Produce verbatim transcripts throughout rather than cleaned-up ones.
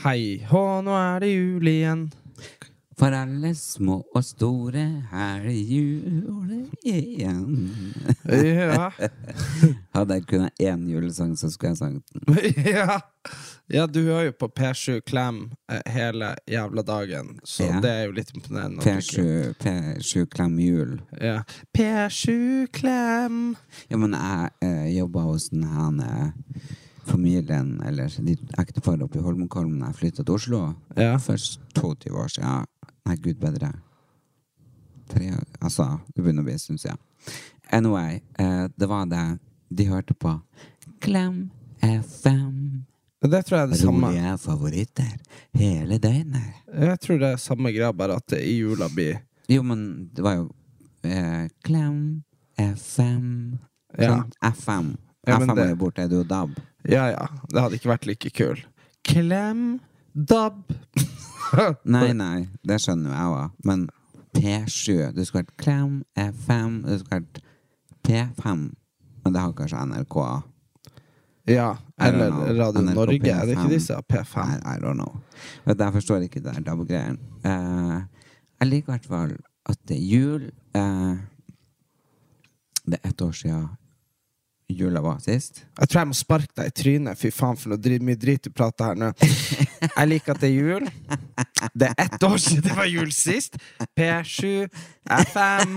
hei, hå, nå er det jul igjen. For alle små og store, her er jul igjen. Ja. Hadde jeg kunnet en julesang, så skulle jeg sagt den. Ja. Ja, du hører jo på P sju Klem eh, hele jævla dagen, så Ja. det er jo litt imponerende. P sju, P sju Klem jul. Ja. P sju Klem. Ja, men jeg eh, jobbet hos den her eh, familien, eller de ektepar oppe i Holmenkollen, jeg flyttet til Oslo. Ja. Først tjueto år siden. Nei, Gud bedre. Tre, altså, det begynner å bli, synes jeg. Anyway, eh, det var det de hørte på. Klem F M. Det tror jeg er det samme. Rolige favoritter hele døgnet. Jeg tror det er samme greia, bare at det i jula blir... Jo, men det var jo eh, Klem F M. Ja. Sånn, F M. Ja, men F M det- er jo borte, er det jo D A B. Ja, ja. Det hadde ikke vært like kul. Klem Dab. Nei, nei, det skjønner jo jeg også. Men P sju, det skulle vært Klem F M, det skulle vært P fem. Men det har kanskje N R K. Ja, I don't eller know. Radio N R K Norge. P Er det ikke fem? disse? P fem. I, I don't know. Vet du, jeg forstår ikke det der D A B-greien. Eh, jeg liker i hvert fall at det er jul. Eh, det er ett år siden jula var sist. Jeg tror jeg må sparke deg i trynet. Fy faen, for noe drit, mye drit du prater her nå. Jeg liker at det er jul. Det er ett år siden det var jul sist. P sju F M.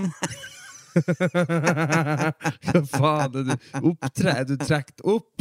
Hva faen er du opptre? Er du trekt opp?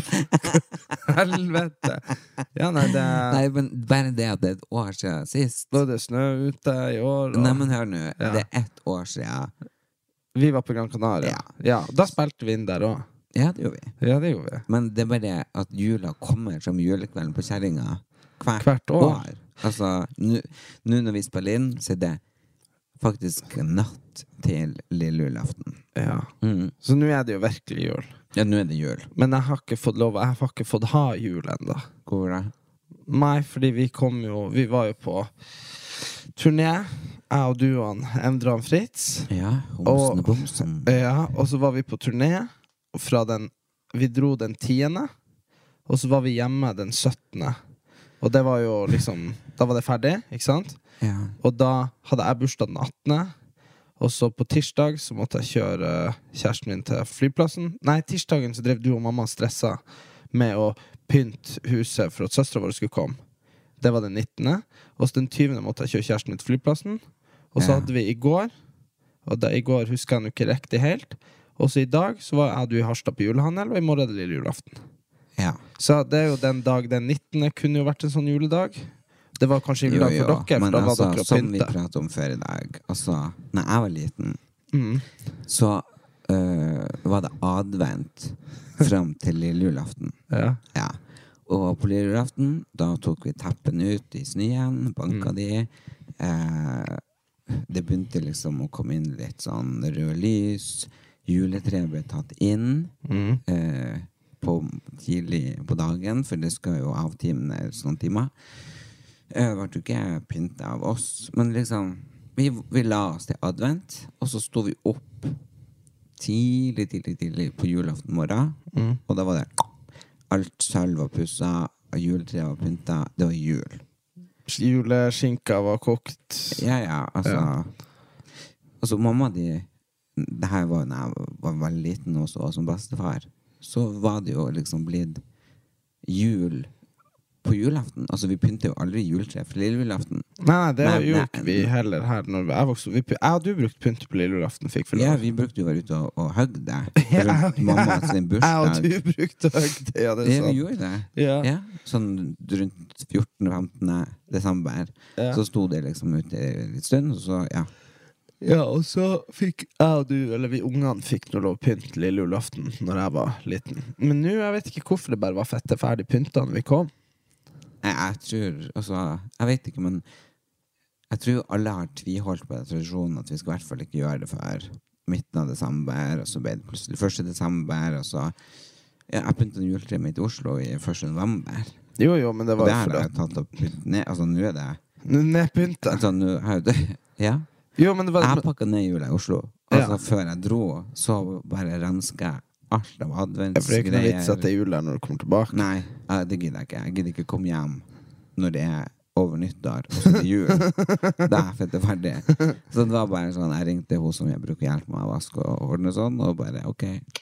Helvete. Ja, nei, det Nei, men bare det at det er et år siden sist. Nå er det snø ute i år. Og... Nei, men hør nå. Ja. Det er ett år siden. Vi var på Gran Canaria. Ja. Ja, da spilte vi inn der også. Ja, det gjorde vi. Ja, det gjorde vi. Men det er bare at jula kommer som julekvelden på kjerringa hvert, Hvert år. år. Altså, nå nå når vi spiller inn, så er det faktisk natt til lille julaften. Ja. Mm. Så nå er det jo virkelig jul. Ja, nå er det jul. Men jeg har ikke fått lov, jeg har ikke fått ha jul enda. Hvor da? Nei, fordi vi kom jo, vi var jo på turné, jeg og duan, Endran Fritz. Ja, homsen og bomsen. Ja, og så var vi på turné, og fra den, vi dro den tiende, og så var vi hjemme den syttende. Og det var jo liksom, da var det ferdig, ikke sant? Ja. Og da hadde jeg bursdag den attende. Og så på tirsdag så måtte jeg kjøre kjæresten min til flyplassen. Nei, tirsdagen så drev du og mamma stressa med å pynte huset for at søstra vår skulle komme. Det var den nittende. Og så den tyvende måtte jeg kjøre kjæresten min til flyplassen. Og så Ja. hadde vi i går, og da, i går husker jeg nå ikke riktig helt. Og så i dag så var jeg du i Harstad på julehandel, og i morgen er det lille julaften. Ja. Så det er jo den dag, den nittende kunne jo vært en sånn juledag. Det var kanskje juledag for dere, for men da var altså, dere å som vi pynte. pratet om før i dag, altså, når jeg var liten, Mm. så øh, var det advent frem til lille julaften. Ja. Ja. Og på lille julaften, da tok vi teppen ut i snøen, banka Mm. de. Eh, det begynte liksom å komme inn litt sånn rød lys. Juletreet ble tatt inn Mm. eh, på, tidlig på dagen, for det skal jo av timene sånne timer. Eh, Det ble jo ikke pyntet av oss, men liksom, vi, vi la oss til advent, og så stod vi opp tidlig, tidlig, tidlig på julaften morgen, Mm. og da var det alt sølv var pusset, og juletreet var pyntet, det var jul. Juleskinka var kokt. Ja, ja, altså, Ja. altså mamma di, det her var når jeg var veldig liten også, og som bestefar, så var det jo liksom blitt jul på julaften. Altså, vi pynte jo aldri juletre for lille julaften. Nei, nei, det Nei, gjorde nei. ikke vi heller her når jeg vokste opp. Vi py- Jeg og du brukte pynt på lille julaften, fikk for lov. Ja, vi brukte jo å være ute og, og hugge det. Ja, Rundt mamma sin Jeg og bursdag. du brukte høyt det, ja, det er Ja, vi sant. gjorde det. Ja. Ja, sånn rundt fjortende femtende desember. Ja. Så sto det liksom ute en litt stund, og så, ja. Ja, og så fikk jeg og du, eller vi ungene fikk noe lov å pynte lille julaften når jeg var liten. Men nå, jeg vet ikke hvorfor det bare var fette ferdig pynta når vi kom. Jeg, jeg tror, altså, jeg vet ikke, men jeg tror alle har tviholdt på den tradisjonen at vi skal i hvert fall ikke gjøre det før midten av desember, og så ble det plutselig første desember, og så, ja, jeg pyntet juletreet mitt i Oslo i første november. Jo, jo, men det Og var det jo her for har at jeg tatt opp ned, altså nå er det, Nedpynta. altså nå har jeg det, ja. Jo, men det var Jeg pakket ned jula i Oslo. Altså, før jeg dro, så bare rensker jeg alt av Ja, for det er ikke noe vits at adventsgreier. det er jul der når du kommer tilbake. Nei, eh, det gidder jeg ikke. Jeg gidder ikke komme hjem når det er over nyttår, og så til jul. Da er fett ferdig. Så det var bare sånn, jeg ringte hun som jeg bruker hjelp med å vaske og ordne sånn, og bare, ok,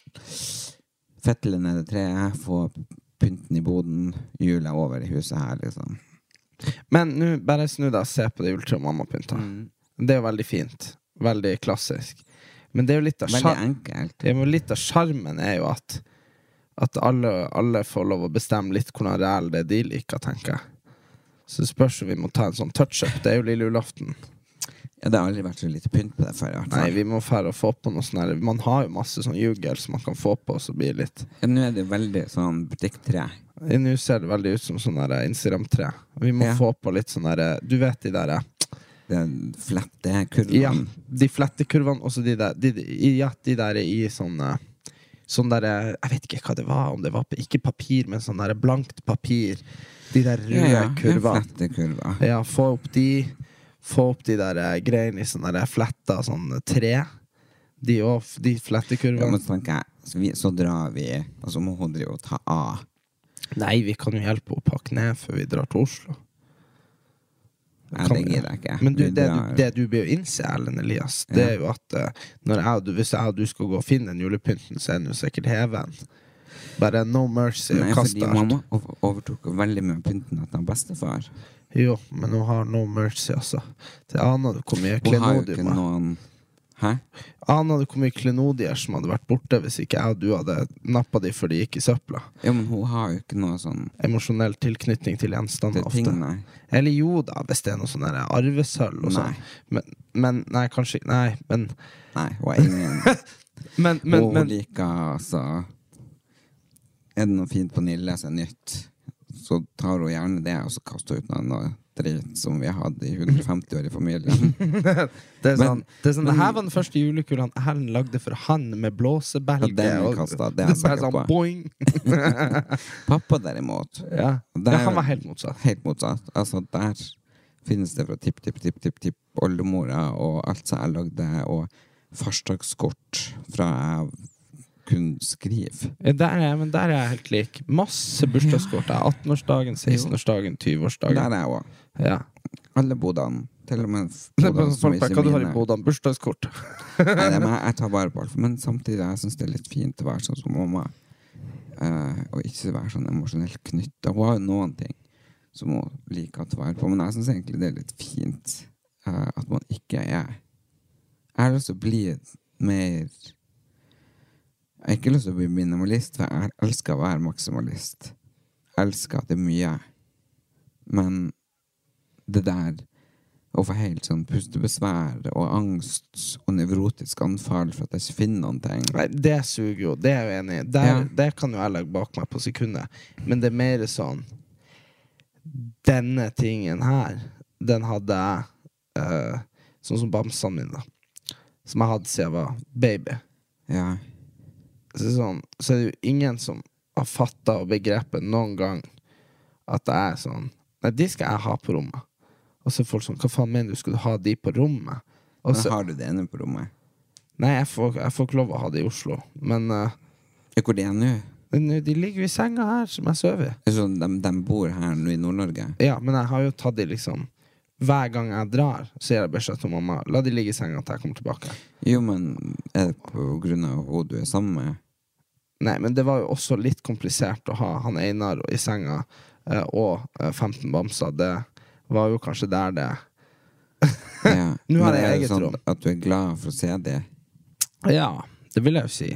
fettelen ned det treet, få pynten i boden, jul er over i huset her, liksom. Men nu, bare snu deg og se på det juletre og mamma-pynta. Mm. Det er jo veldig fint. Veldig klassisk. Men det er jo litt av veldig enkelt. Det er jo litt av charmen er jo at at alle, alle får lov å bestemme litt hvordan reell det de liker, tenker jeg. Så det spørs om vi må ta en sånn touch-up. Det er jo lille julaften. Ja, det har aldri vært så lite pynt på det før, i hvert fall. Nei, vi må fære å få på noe sånn her. Man har jo masse sånn jugel som man kan få på, så blir det litt... Ja, nå er det veldig sånn butikktre. Ja, nå ser det veldig ut som sånn der Instagram-tre. Vi må ja. få på litt sånn der, du vet de der... Det flettekurvene. Ja, de flettekurvene, og så de der, de, ja, de der i sånn... Sånn der, jeg vet ikke hva det var, om det var ikke papir, men sånn der blankt papir. De der røde ja, ja, kurvene. Flettekurver. Ja, få opp de, få opp de der greiene i sånne der fletta, sånn tre. De, og, de flettekurvene. Ja, men så tenker jeg, så, vi, så drar vi, og så må hun drive og ta av. Nei, vi kan jo hjelpe å pakke ned før vi drar til Oslo. Ja, det gir jeg ikke. Men du, det, du, det du bør innse, Ellen Elias, det ja. er jo at uh, når jeg, du, hvis jeg og du skal gå og finne en julepynten, så er den jo sikkert heven. Bare no mercy. Nei, fordi mamma overtok veldig mye pynten etter bestefar. Jo, men hun har no mercy, altså. Det aner du hvor mye klenodium. Hun har jo ikke noen... Hæ? Aner du hvor mye klenodier som hadde vært borte hvis ikke jeg og du hadde nappet de før de gikk i søpla? Ja, men hun har jo ikke noe sånn... Emosjonell tilknytning til gjenstander ofte. Ting, nei. Eller jo da, hvis det er noe sånn der arvesølv og sånn. Men, men, nei, kanskje ikke. Nei, men... Nei, hun er ingen... men, men, hun men... liker, altså... Er det noe fint på Nille, så er nytt. Så tar hun gjerne det, og så kaster hun ut noe, noe dritt som vi hadde i hundre og femti år i familien. det er sånn, det er sånn, det her var den første julekulen Herren lagde for han med blåsebelge. Ja, den vi kastet, det er jeg sikker på. Boing. Pappa derimot. Ja, der, han var helt motsatt. Helt motsatt. Altså, der finnes det fra tipp, tipp, tipp, tipp, tipp oldemora, og alt som jeg lagde, og farsdagskort fra jeg kunne skrive. Ja, der er, men der er jeg helt lik. Masse bursdagskort. Ja. attenårsdagen, sekstenårsdagen, tjueårsdagen. Der er jeg også. Ja. Alle bodene. Til og med bodene som ikke mine. Hva du har i bodene? Bursdagskort? Nei, det, men jeg tar bare på alt. Men samtidig, jeg synes det er litt fint å være sånn som mamma. Uh, og ikke være sånn emosjonelt knyttet. Hun har jo noen ting som hun liker å ta vare på. Men jeg synes egentlig det er litt fint uh, at man ikke er... Jeg har lyst til å bli mer... Jeg har ikke lyst til å bli minimalist, for jeg elsker å være maksimalist. Jeg elsker at det er mye. Men det der å få helt sånn pustebesvær og angst og nevrotisk anfall for at jeg ikke finner noen ting. Nei, det suger jo. Det er jeg jo enig i. Der, ja. Det kan jo jeg legge bak meg på sekundet. Men det er mer sånn denne tingen her, den hadde jeg uh, sånn som bamsene mine da. Som jeg hadde siden jeg var baby. Ja. Så, sånn, så er det jo ingen som har fattet og begrepet noen gang at det er sånn, nei, de skal jeg ha på rommet. Og så er folk sånn, hva faen mener du, skal du ha de på rommet? Og så, men har du det ene på rommet? Nei, jeg får, jeg får ikke lov å ha det i Oslo. Men uh, hvor det er nå? De ligger i senga her som jeg søver. Så de, de bor her nå i Nord-Norge? Ja, men jeg har jo tatt de liksom hver gang jeg drar, så gjør jeg beskjed til mamma, la de ligge i senga til jeg kommer tilbake. Jo, men er det på grunn av hva du er sammen med? Nei, men det var jo også litt komplisert å ha han Einar i senga eh, og eh, femten bamser. Det var jo kanskje der det ja. Nå har jeg er eget sånn rom. At du er glad for å se det? Ja, det vil jeg jo si.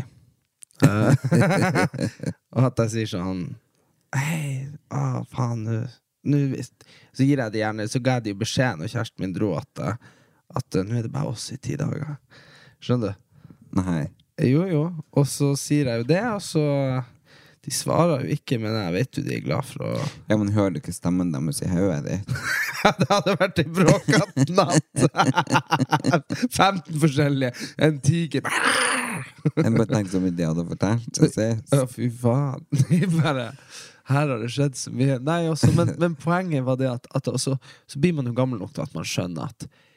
Og at jeg sier sånn hei, ah, faen nu, nu så gir jeg det gjerne, så ga jeg det jo beskjed når kjæresten min dro at, at nå er det bare oss i ti dager. Skjønner du? Nei. Jo, jo. Og så sier jeg jo det, og så de svarer jo ikke, men jeg vet jo de er glad for å... Ja, men hører du ikke stemmen deres i høyet ditt? Det hadde vært en bråkatt natt. femten forskjellige. En tiger. Jeg bare tenkte så mye de hadde fortalt. Å, fy faen. Bare, her har det skjedd så mye. Nei, også, men, men poenget var det at, at også, så blir man jo gammel nok til at man skjønner at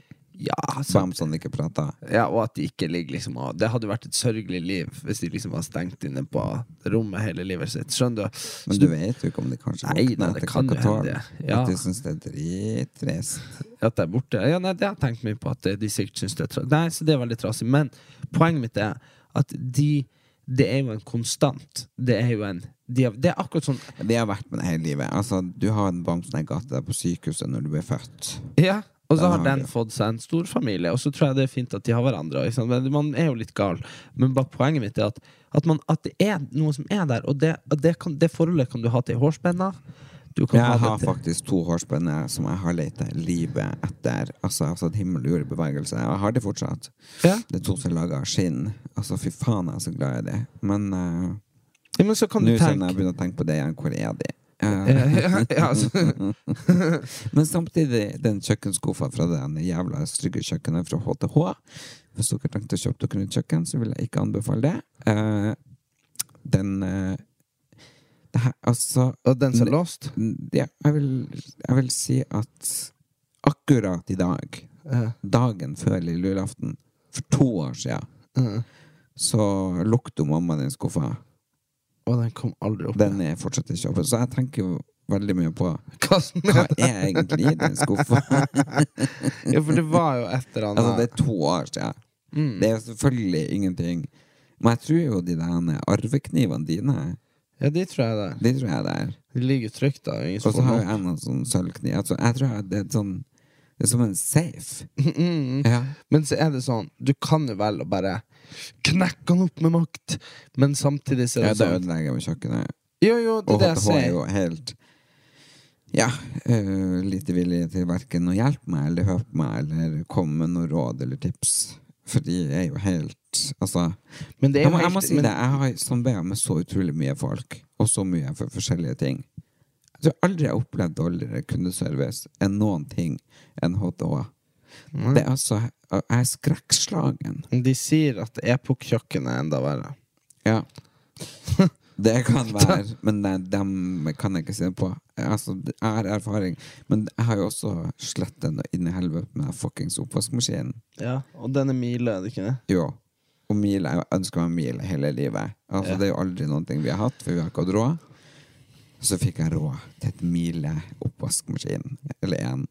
Ja, altså, Bamsene ikke prater. ja, og at de ikke ligger liksom og, det hadde jo vært et sørgelig liv hvis de liksom var stengt inne på rommet hele livet sitt. Skjønner du? Men Så du vet jo ikke om de kanskje Nei, våkner nei, det etter kan jo klokka hende tolv. det. Ja. At de synes det er drittrist. At det er borte. Ja, nei, det har jeg tenkt mye på at de sikkert synes det er trasig. Nei, så det er veldig trasig. Men poenget mitt er at de det er jo en konstant. Det er jo en de har, det er akkurat sånn. Vi har vært med det hele livet. Altså, du har en bamsen jeg gatt deg på sykehuset når du ble født. Ja, og så Den har har den du. fått seg en stor familie. Og så tror jeg det er fint at de har hverandre. Ikke sant? Men man er jo litt gal. Men bare poenget mitt er at, at, man, at det er noe som er der. Og det, at det, kan, det forholdet kan du ha til hårspenner. Du kan Jeg ha har det til faktisk to hårspenner som jeg har lett livet etter. Altså, altså et himmel og jord i bevegelse. Jeg har det fortsatt. ja. Det er to som lager av skinn. Altså, fy faen, jeg er så glad i det. Men uh, Ja, men så kan nå du kjenner jeg tenke begynner å tenke på det igjen. Hvor er de? ja, Uh, ja, ja, altså. men samtidig, den kjøkkenskuffa fra den jævla stygge kjøkkenet fra H T H. Hvis dere tenkte å kjøpe dere nytt kjøkken, så vil jeg ikke anbefale det. Uh, den uh, det her, altså Og den som er låst. Ja, jeg vil, jeg vil si at akkurat i dag, Ja. dagen før lille julaften, for to år siden, Ja. så lukte mamma den skuffa. Og den kom aldri opp. Den er fortsatt ikke oppe. Så jeg tenker jo veldig mye på Hva som hva er er egentlig i den skuffa? Ja, for det var jo et eller Altså, det annet er to år siden. mm. Det er jo selvfølgelig ingenting. Men jeg tror jo de der arveknivene dine, Ja, de tror jeg det er. de tror jeg det er. De ligger trygt da. Ingen Og så spår har nok. jo jeg noen sånn sølvkniv. Altså, jeg tror jeg det er et sånn det er som en safe. Mm. Ja. Men så er det sånn, du kan jo vel å bare knekke han opp med makt, men samtidig så er Ja, det det sånn ødelegger med kjøkkenet. Jo, jo, det Og er det H jeg T H er sier. jo helt ja, øh, lite villig til hverken å hjelpe meg eller hjelpe meg eller komme med noe råd eller tips. For de er jo helt altså, Men det er jeg, jo må, jeg helt må si men, det, jeg har samarbeidet med så utrolig mye folk, og så mye for forskjellige ting. Jeg tror aldri jeg har opplevd dårligere kundeservice enn noen ting enn H T H. Mm. Det er altså, jeg er skrekkslagen. De sier at Epok-kjøkkenet er enda verre. Ja. Det kan være, men de, dem kan jeg ikke se på. Altså, jeg har erfaring, men jeg har jo også slettet noe inn i helvete med den fuckings oppvaskmaskinen. Ja, og den er Mile, er det ikke det? Jo. Og mile, jeg ønsker meg mile hele livet. Altså, Ja. det er jo aldri noen ting vi har hatt, for vi har ikke hatt råd. Så fikk jeg råd til et mile oppvaskmaskin, eller en.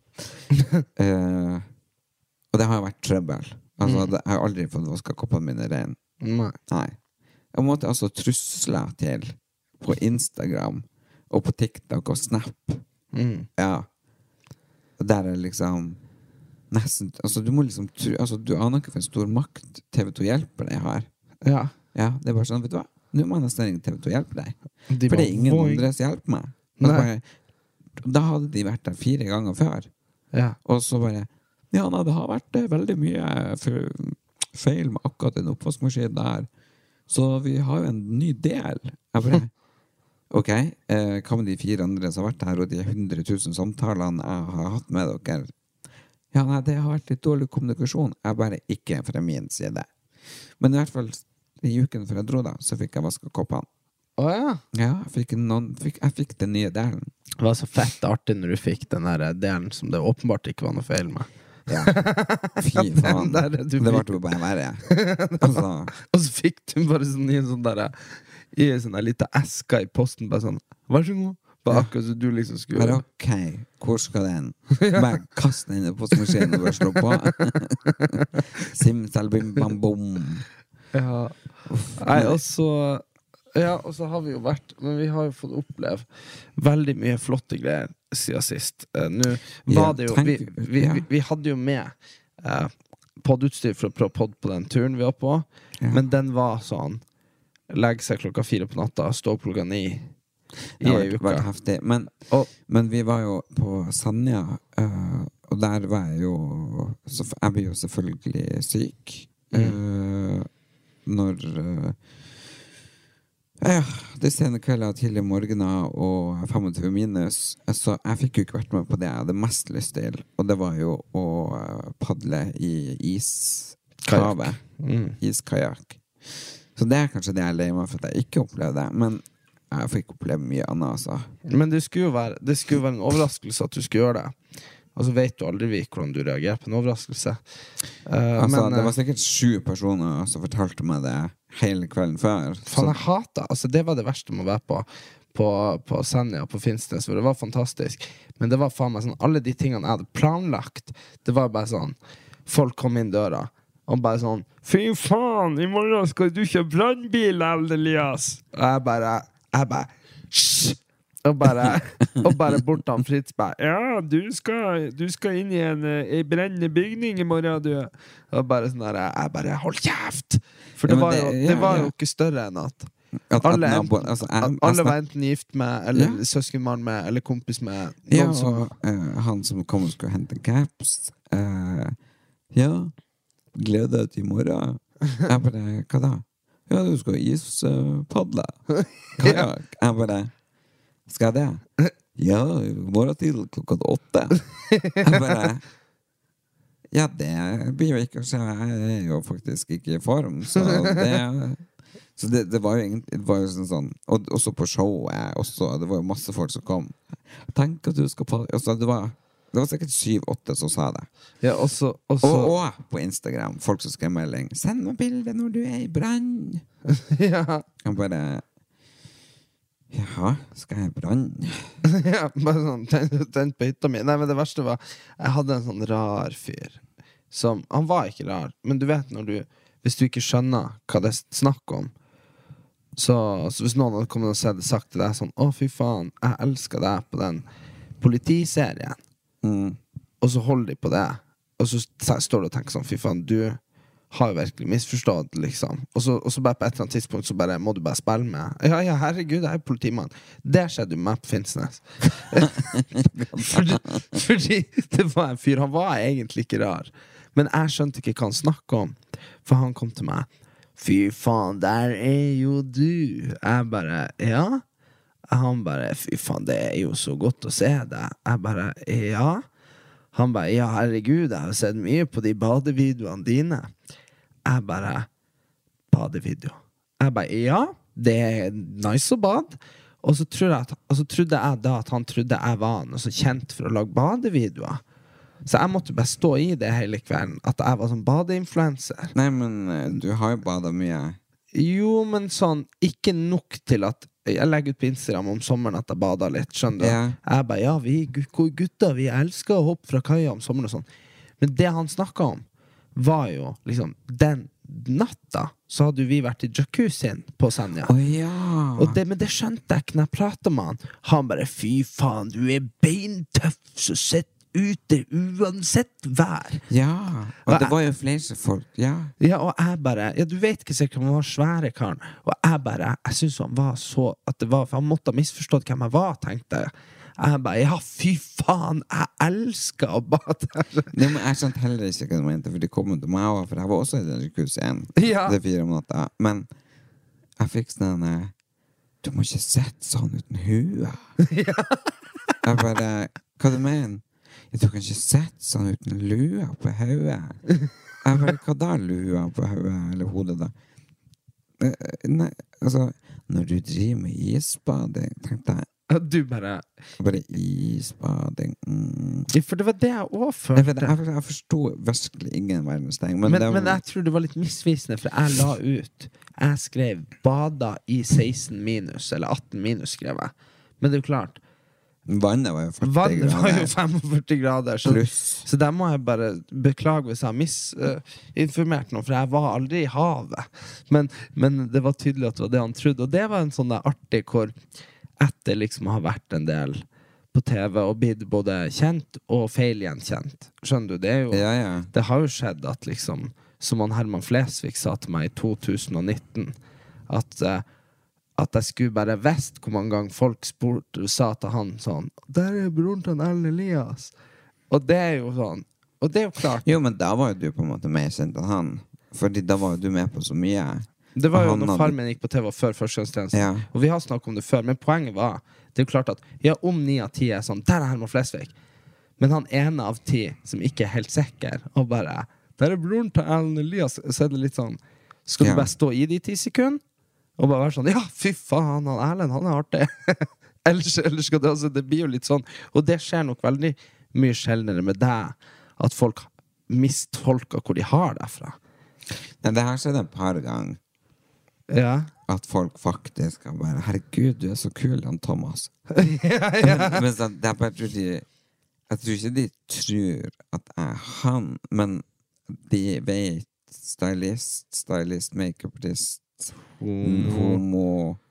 Eh, og det har vært trøbbel. Altså, det, jeg har aldri fått vasket koppene mine rein. Nei. Nei. Jeg måtte altså trusle til på Instagram og på TikTok og Snap. Mm. Ja. Og der er liksom nesten altså, du må liksom tro altså, du aner ikke for en stor makt T V to hjelper deg har. Ja. Ja, det er bare sånn, vet du hva? Nå må jeg nesten ringe T V to hjelpe deg. De For det er var ingen voing. andre som hjelper meg. Og Nei. bare, da hadde de vært der fire ganger før. Ja. Og så bare ja, nei, det har vært eh, veldig mye fe- feil med akkurat den oppvaskmaskinen der. Så vi har jo en ny del. Jeg bare ok, eh, hva med de fire andre som har vært her, og de hundre tusen samtalene jeg har hatt med dere? Ja, nei, det har vært litt dårlig kommunikasjon. Jeg bare ikke fra min side. Men i hvert fall, i uken før jeg dro da, så fikk jeg vasket koppene. Å ja. Ja, jeg fikk, noen, fikk, jeg fikk den nye delen. Det var så fett artig når du fikk den der delen som det åpenbart ikke var noe feil med. Ja, fy faen. Den der du Det ble fikk. jo bare verre. Altså, Og så fikk du bare sånn i en sånn der i en sånn der lite eske i posten, bare sånn, vær så god. Bare Ja. akkurat så du liksom skulle bare ok, hvor skal den? Bare kast den inn i postmaskinen og bare slå på. Sim, salbim, bam, bom. Ja. Nei, og så Ja, og så har vi jo vært Men vi har jo fått oppleve veldig mye flotte greier siden sist. Eh, Nå var Ja, det jo tenk- vi, vi, ja. vi, vi hadde jo med eh, poddutstyr fra Pro Pod på den turen vi var på, Ja. men den var sånn legge seg klokka fire på natta, stå opp klokka ni i Det har ei vært uke. veldig heftig. Men, Og- men vi var jo på Sanja, eh, og der var jeg jo så f- Jeg blir jo selvfølgelig syk. eh, når eh, ja, det sene kvelder og tidlige morgener og tjuefem minus. Så jeg fikk jo ikke vært med på det jeg hadde mest lyst til, og det var jo å eh, padle i iskavet. Mm. Iskajakk. Så det er kanskje det jeg er lei meg for at jeg ikke opplevde det. Men jeg fikk oppleve mye annet, altså. Men det skulle jo være Det skulle jo være en overraskelse at du skulle gjøre det. Og så vet du aldri vi hvordan du reagerer på en overraskelse. Uh, Altså, men, det uh, var sikkert sju personer som fortalte meg det hele kvelden før. faen, jeg hater, altså det var det verste med å være på på, på Senja, på Finnsnes, for det var fantastisk. Men det var faen meg sånn, alle de tingene jeg hadde planlagt, det var bare sånn, folk kom inn døra, og bare sånn, fy faen, i morgen skal du kjøre brannbil, Elias. Og jeg bare, jeg bare, shh! Og bare, og bare bort han Fritz bare, ja, du skal, du skal inn i en, en brennende bygning i morgen, du. Og bare sånn der, jeg bare, hold kjeft! For det, Ja, men var, det- jo, ja, det var ja. jo ikke større enn at At, alle, at enten, naboen, altså, jeg, jeg alle snak- var enten gift med, eller Ja. søskenbarn med, eller kompis med Ja, noen som, og eh, han som kom og skulle hente caps eh, ja, gleder deg til i morgen. Jeg bare, hva da? Ja, du skal ispadle. Kajak. Jeg bare, skal jeg det? Ja, i morgen til klokka åtte. Jeg bare, ja, det blir jo ikke å se. Jeg er jo faktisk ikke i form, så det... Så det, det var jo egentlig det var jo sånn, sånn og også på showet også, det var jo masse folk som kom. Tenk at du skal på altså, det, var, det var sikkert syv-åtte som sa det. ja, også, også, Og, og på Instagram, folk som skrev melding, send meg bilde når du er i brann. ja, Jeg bare, ja, skal jeg i brann? ja, bare sånn, den, den på hytta mi. Nei, men det verste var, jeg hadde en sånn rar fyr, som, han var ikke rar, men du vet når du, hvis du ikke skjønner hva det er snakk om, så, så hvis noen hadde kommet og sett- sagt til deg sånn, å fy faen, jeg elsker deg på den politiserien, Mm. og så holder de på det, og så s- står du og tenker sånn, fy faen, du har jo virkelig misforstått, liksom. Og så, og så bare på et eller annet tidspunkt så bare, må du bare spille med. Ja, ja, herregud, jeg er politimann. Det skjedde jo med meg på Finnsnes. fordi, fordi det var en fyr, han var egentlig ikke rar, men jeg skjønte ikke hva han snakket om, for han kom til meg, fy faen, der er jo du. Jeg bare, ja. Han bare, fy faen, det er jo så godt å se deg. Jeg bare, ja. Han bare, ja, herregud, jeg har sett mye på de badevideoene dine. Jeg bare, badevideo. Jeg bare, ja, det er nice å bade. Og så, tror jeg at, og så trodde jeg da at han trodde jeg var noe så kjent for å lage badevideoer. Så jeg måtte bare stå i det hele kvelden, at jeg var sånn badeinfluencer. Nei, men eh, du har jo badet mye. Jo, men sånn, ikke nok til at jeg legger ut på Instagram om sommeren at jeg bader litt, skjønner du? Ja. Jeg bare, ja, vi gu- gutter, vi elsker å hoppe fra kaia om sommeren og sånn. Men det han snakket om, var jo, liksom, den natta, så hadde jo vi vært i jacuzzien på Senja. Åja. Og det, men det skjønte jeg ikke når jeg pratet med han. Han bare, fy faen, du er beintøff, så sett ute uansett vær. Ja, og Hva det er- var jo flere folk, ja. Ja, og jeg bare, ja, du vet ikke sikkert om han var svære karen. Og jeg bare, jeg synes han var så, at det var, for han måtte ha misforstått hvem jeg var, tenkte jeg. Jeg bare, ja, fy faen, jeg elsker å bade. Nei, men jeg skjønte heller ikke hva du mente, for de kom til meg også, for jeg var også i den jacuzzien. Ja. Det er fire om natta. Men jeg fikk sånn eh, du må ikke sette sånn uten hua. Jeg bare, hva du mener? Du kan ikke sette sånn uten lua på hodet. Jeg bare, hva da lua på hodet, eller hodet da? Eh, Nei, altså, når du driver med isbading, tenkte jeg, Og du bare, bare isbading, mm. ja, for det var det jeg også Jeg, følte. vet, jeg, jeg forstod virkelig ingen verdens ting. Men, Men, det var, men jeg tror det var litt misvisende, for jeg la ut, jeg skrev bada i seksten minus, eller atten minus skrev jeg. Men det er jo klart, vannet var jo førti vannet var jo grader. femogførti grader, så, Pluss. så der må jeg bare beklage hvis jeg har misinformert noe, for jeg var aldri i havet. Men, men det var tydelig at det var det han trodde, og det var en sånn der artig hvor etter liksom har vært en del på T V og blitt både kjent og feil gjenkjent. Skjønner du? Det er jo, Ja, ja. det har jo skjedd at liksom, som han Herman Flesvig sa til meg i to tusen og nitten, at, eh, at jeg skulle bare visst hvor mange ganger folk spurte, sa til han sånn, der er broren til Ellen Elias. Og det er jo sånn, og det er jo klart, Jo, men da var jo du på en måte mer kjent enn han. Fordi da var jo du med på så mye. det var jo han når hadde- far min gikk på T V før førstegangstjenesten, Ja. og vi har snakket om det før, men poenget var, det er jo klart at, ja, om ni av ti er sånn, der er Herman Flesvig. Men han ene av ti som ikke er helt sikker, og bare, der er broren til Ellen Elias, så er det litt sånn, skal du Ja. bare stå i de ti sekunder, og bare være sånn, ja, fy faen, han Erlend, han er artig. ellers, ellers skal det, altså, det blir jo litt sånn, og det skjer nok veldig mye sjeldnere med deg at folk mistolker hvor de har deg fra. Men det har skjedd en par ganger Ja. at folk faktisk har bare herregud, du er så kul, han Thomas. ja, ja. Men, men så, det er bare, jeg tror de jeg tror ikke de tror at jeg er han, men de vet stylist, stylist, makeupartist, homo,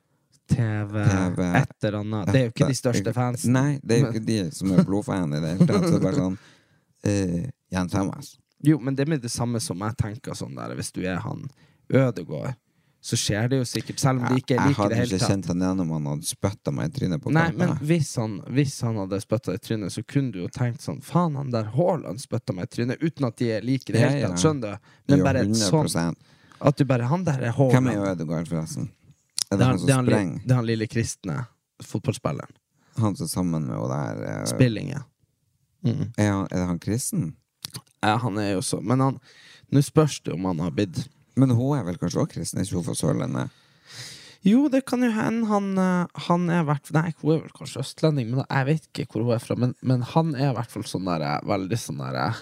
TV, TV, et eller annet. Det er jo ikke de største fansen. Nei, det er jo ikke de som er blodfan i det hele tatt. Så det er bare sånn uh, Jan Thomas. Jo, men det er det samme som jeg tenker sånn der. Hvis du er han Ødegård, så skjer det jo sikkert, selv om de ikke jeg liker det hadde hele ikke tatt. kjent han igjen om han hadde spyttet meg i trynet på Nei, kampen. men hvis han, hvis han hadde spyttet i trynet, så kunne du jo tenkt sånn, faen, han der Haaland spyttet meg i trynet, uten at de liker det Ja, hele ja. tatt, skjønner du? Men Jo, bare hundre sånn, prosent. at du bare, han der er Hvem Haaland. er jo Ødegaard forresten? Er Det det er, han det, er som han, li- sprenger? det er han lille kristne fotballspilleren. Han som er sammen med henne der eh, Spillinge. Mm. er, han, er det han kristen? Ja, han er jo så, men han, nå spørs det om han har blitt. Men hun er vel kanskje også kristen, ikke hun fra Sørlandet? Jo, det kan jo hende han, eh, han er hvert nei, hun er vel kanskje østlending, men jeg vet ikke hvor hun er fra, men, men han er i hvert fall sånn der, eh, veldig sånn der, eh,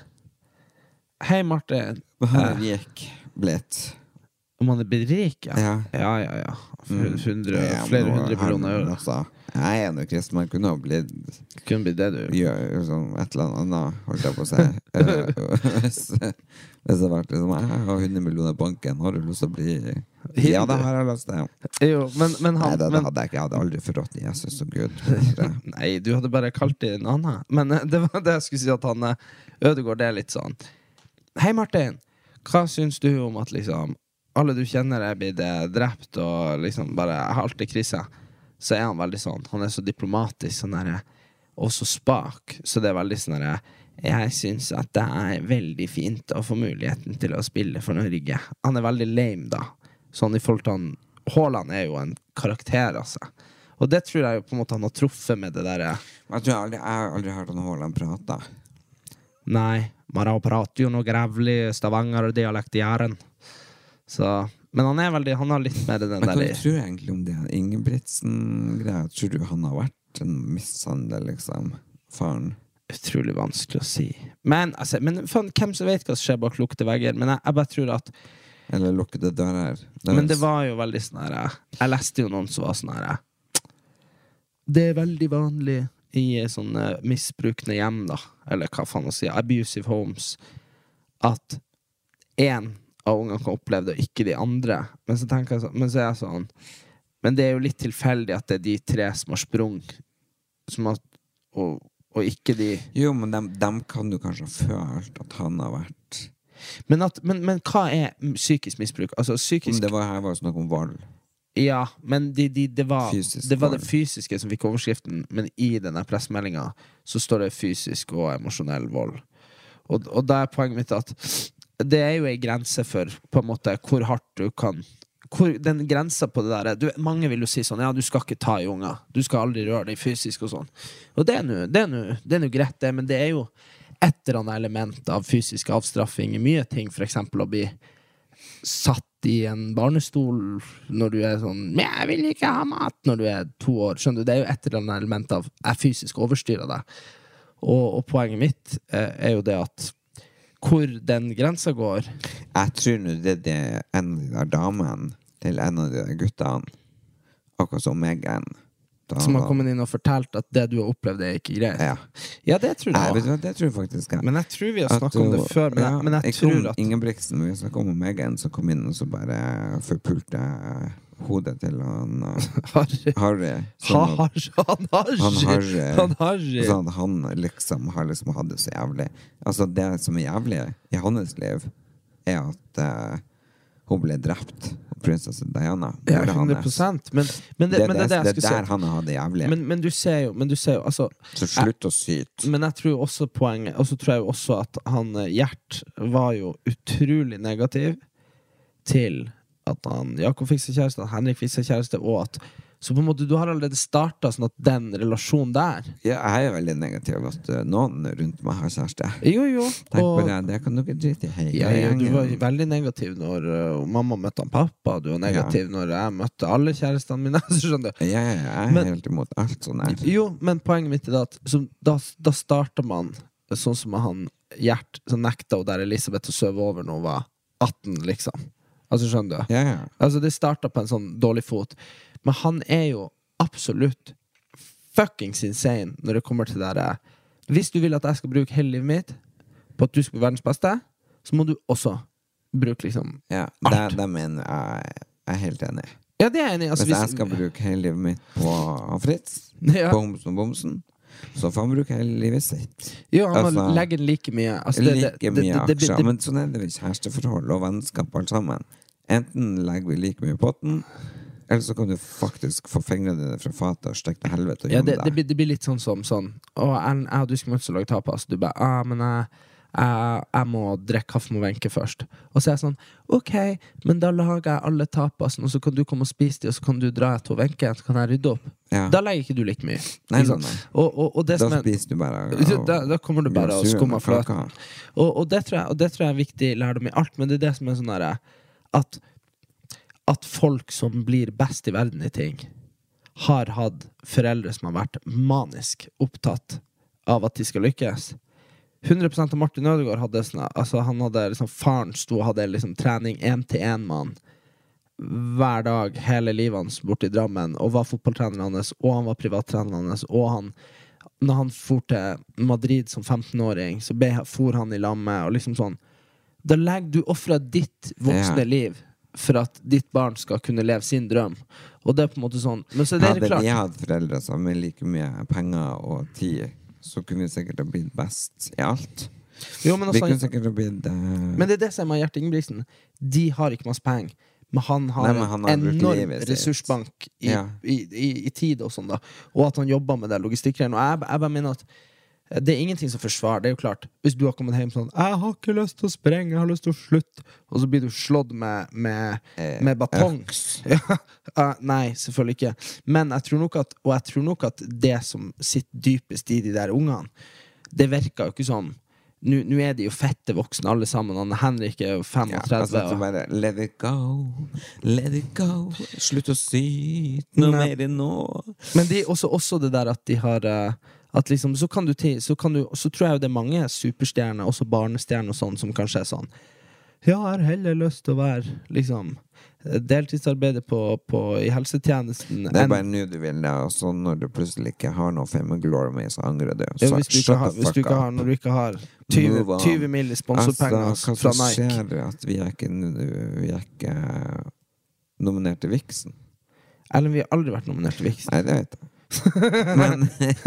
hei Martin, Men han Eh. er rik blitt. om han er blitt rik, ja. Ja. Ja, ja, ja. For Mm. hundre, Ja, men flere nå- hundre han- millioner euro. altså, Jeg er noe kristen, man kunne ha blitt Kunne bli det du. gjør sånn et eller annet, holdt jeg på å si. Eh, hvis, hvis det vært liksom, jeg har hundre millioner i banken, har du lyst til å bli Ja, det har jeg lyst til. Jo, men, men han Nei, det, det men, hadde jeg ikke. Jeg hadde aldri forrådt Jesus og Gud. Nei, du hadde bare kalt det en annen. Men eh, det var det jeg skulle si, at han eh, Ødegård er litt sånn. Hei Martin, hva syns du om at liksom alle du kjenner er blitt eh, drept, og liksom bare har alltid krise? Så er han veldig sånn. Han er så diplomatisk, sånn der, og så spak. Så det er veldig sånn der, jeg syns at det er veldig fint å få muligheten til å spille for Norge. Han er veldig lame, da. Sånn i forhold til han Haaland er jo en karakter, altså. Og det tror jeg jo på en måte han har truffet med det der. Jeg tror aldri, jeg har aldri hørt han Haaland prate. Nei, man har pratet jo noe grevlig Stavanger-dialekt i æren. Så, men han er veldig, han har litt mer den Men hva der. tror du egentlig om det Ingebrigtsen-greia? Tror du han har vært en mishandler, liksom? Faren? Utrolig vanskelig å si. Men, altså, men faen, hvem som vet hva som skjer bak lukkede vegger? Men jeg, jeg bare tror at Eller lukkede dører? Det Men det var jo veldig sånn her jeg leste jo noen som var sånn her det er veldig vanlig i sånne misbrukende hjem, da, eller hva faen å si, abusive homes, at en av ungene kan oppleve det, og ikke de andre. Men så tenker jeg sånn, men så er jeg sånn, men det er jo litt tilfeldig at det er de tre som har sprung, som har, og, og ikke de. Jo, men dem, dem kan du kanskje ha følt at han har vært. Men, at, men, men hva er psykisk misbruk? Altså psykisk... Men det var her var snakk om vold. Ja, men de, de, det, var, Fysisk det var det vold. fysiske som fikk overskriften, men i denne pressemeldinga så står det fysisk og emosjonell vold. Og, og da er poenget mitt at det er jo en grense for på en måte hvor hardt du kan hvor, den grensa på det der er, du, mange vil jo si sånn, ja, du skal ikke ta i unger, du skal aldri røre deg fysisk og sånn, og det er nå det er nå- det er nå greit det, men det er jo et eller annet element av fysisk avstraffing i mye ting, for eksempel å bli satt i en barnestol når du er sånn, men jeg vil ikke ha mat når du er to år, skjønner du, det er jo et eller annet element av jeg fysisk overstyrer deg, og, og poenget mitt eh, er jo det at hvor den grensa går. Jeg tror nå det, det er en av de der damene til en av de der guttene, akkurat som Megan. Da Som har var- kommet inn og fortalt at det du har opplevd er ikke greit. Ja. Ja, det tror Nei, jeg vet du også. hva, det tror jeg faktisk jeg. Men jeg tror vi har At snakket om det hun- før, men jeg, ja, men jeg ikke om tror at Ingebrigtsen, men vi snakket om Megan som kom inn og så bare forpulte hodet til han uh, Harry Harry. Ha- Sånn at, Harry Han Harry Han Harry. Han Harry sånn at han liksom har liksom hatt det så jævlig. Altså det som er jævlig i hans liv, er at uh, hun ble drept av prinsesse Diana. Ja, Mordet hundre hans. prosent. Men, men, det, Det, men det, det er det det, jeg er skulle der si. han har hatt det jævlig. Men, men du ser jo, men du ser jo altså, så slutt å syte. men jeg tror også poenget, og så tror jeg jo også at han eh, Gjert var jo utrolig negativ til at han Jakob fikk seg kjæreste, at Henrik fikk seg kjæreste, og at så på en måte du har allerede startet sånn at den relasjonen der Ja, jeg er jo veldig negativ at uh, noen rundt meg har kjæreste. jo jo Tenk på og, det, det kan dere drite i. Hei, ja, ja, du gjengen. var veldig negativ når uh, mamma møtte han pappa, du var negativ når jeg møtte alle kjærestene mine. Så skjønner du. Ja, ja, jeg er Men- helt imot alt sånn her. Jo, men poenget mitt er det at så, da, da starter man sånn som han Gjert, så nekta hun der Elisabeth å søve over når hun var atten, liksom. Altså, skjønner du? Ja, ja. Altså, det startet på en sånn dårlig fot. Men han er jo absolutt fuckings insane når det kommer til det der. Hvis du vil at jeg skal bruke hele livet mitt på at du skal bli verdens beste, så må du også bruke liksom Ja, alt. det, det mener jeg jeg er helt enig. Ja, det er jeg enig i. Altså, Hvis jeg skal bruke hele livet mitt på han Fritz, Ja. på Homsen og Bomsen, så får han bruke hele livet sitt. Ja, han må Altså, legge like mye. Altså, det- like det- det- mye det- det- aksjer. det- Men sånn er det ved kjæresteforhold og vennskap alt sammen. Enten legger vi like mye i potten, eller så kan du faktisk få fingrene dine fra fatet og stekke til helvete og Ja, gjemme det, det, deg. blir, det blir litt sånn som sånn Å, jeg, jeg og du skal møtes og lage tapas. Du bare, ah, men jeg, jeg, jeg må drikke kaffe med Wenche først. Og så er jeg sånn, ok, men da lager jeg alle tapasen, og så kan du komme og spise de, og så kan du dra til Wenche, så kan jeg rydde opp. Ja. Da legger ikke du like mye. Nei, Ikke sant? nei, nei. Og, og, og det Da som er, spiser du bare da, da kommer du bare og gjør sur skummer med fløten. kaka. Og, og, det tror jeg, og det tror jeg er viktig lærdom i alt, men det er det som er sånn der, at at folk som blir best i verden i ting, har hatt foreldre som har vært manisk opptatt av at de skal lykkes. hundre prosent av Martin Ødegaard hadde sånn, altså han hadde liksom, faren sto og hadde liksom trening en til en mann hver dag hele livet hans borte i Drammen, og var fotballtreneren hans, og han var privattreneren hans, og han når han for til Madrid som femtenåring, så be, for han i lammet, og liksom sånn. Da legger du offret ditt voksne Ja. liv for at ditt barn skal kunne leve sin drøm. Og det er på en måte sånn. Men så er det Hadde klart. vi hatt foreldre som med like mye penger og tid, så kunne vi sikkert ha blitt best i alt. Jo, men, Vi også, kunne sikkert ha blitt eh, men det er det som er med Gjert Ingebrigtsen. De har ikke masse penger. Men han har Nei, men han har en brukt enorm livet sitt. ressursbank i, Ja. i, i, i tid og sånn da. Og at han jobber med det logistikkgreiene. Og jeg, jeg bare mener at det er ingenting som forsvarer. Det er jo klart. Hvis du har kommet hjem sånn, jeg har ikke lyst til å sprenge, jeg har lyst til å slutte. Og så blir du slått med, med, Eh, med batong. øks. Ja, uh, nei, selvfølgelig ikke. Men jeg tror nok at, og jeg tror nok at det som sitter dypest i de der ungene, det virker jo ikke sånn. Nå nå er de jo fette voksne alle sammen. Han Henrik er jo Ja, femogtredve. altså, så og- bare let it go, let it go. Slutt å syte noe Nei. mer enn nå. Men det er også, også det der at de har eh, at liksom, så kan du til så, kan du, så tror jeg jo det er mange superstjerner, også barnestjerner og sånn, som kanskje er sånn ja, jeg har heller lyst til å være liksom deltidsarbeider på, på, i helsetjenesten Det er enn- bare nå du vil det, og så når du plutselig ikke har noe fame glory med, så angrer du. ja, Så hvis, du shut ikke har, the hvis du fuck ikke up. har Når du ikke har tjue, Move on. tjue mill. i sponsorpenger Altså, hva fra som Nike. skjer er at vi er ikke, vi er ikke nominert til Vixen. Eller vi har aldri vært nominert til Vixen. Nei, det vet jeg. Men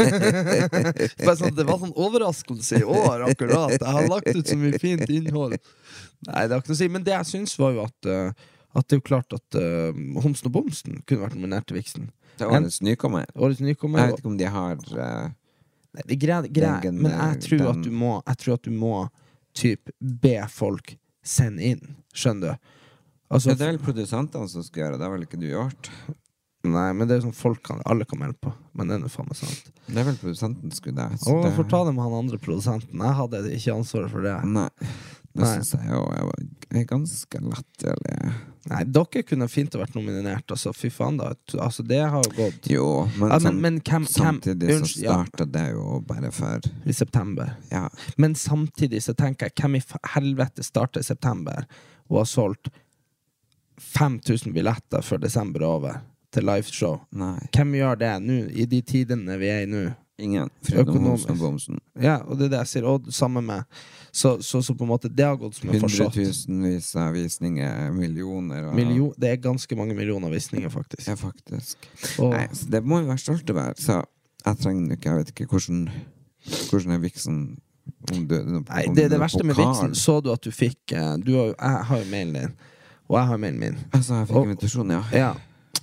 Bare sånn, det var sånn overraskelse i år akkurat. Jeg har lagt ut så mye fint innhold. Nei, det har ikke noe å si. Men det jeg syns var jo at uh, At det er jo klart at uh, Homsen og Bomsen kunne vært nominert til Vixen. det er årets nykommer. Årets nykommer. Jeg vet ikke om de har eh, Nei, det er greit, greit. Den- Men jeg tror at den- du må Jeg tror at du må typ be folk sende inn. Skjønner du? Altså, ja, Det er vel produsentene som skal gjøre det. Det har vel ikke du gjort? nei, men det er sånn folk kan, alle kan melde på. Men det er nå faen meg sant. Det er vel produsenten skulle det. så Og det- får ta det med han andre produsenten. Jeg hadde ikke ansvaret for det. Nei. Det Nei. syns jeg jo jeg var- er ganske latterlig. Nei, dere kunne fint ha vært nominert. Altså, fy faen da. Altså, det har jo gått Jo, men, ja, men, sam- men hvem, hvem samtidig så unnskyld, ja, starta det jo bare for i september. Ja, Men samtidig så tenker jeg, hvem i f- helvete starter i september og har solgt fem tusen billetter før desember er over til liveshow? nei. Hvem gjør det nå, i de tidene vi er i nå? Ingen. Foruten Økonomisk. Homsen og Bomsen. Ja, og det er det jeg sier. Og det samme med Så, så, så på en måte, det har gått som en forstått. Hundretusenvis av visninger, millioner og Million, det er ganske mange millioner visninger, faktisk. Ja, faktisk. Og, Nei, så det må vi være stolte over. Så jeg trenger ikke Jeg vet ikke hvordan Hvordan er Vixen om du, om nei, du det, det er verste med pokal. Vixen, så du at du fikk eh, du har, jo- Jeg har jo mailen din, og jeg har mailen min. Altså, jeg fikk Og- invitasjon, ja. Ja.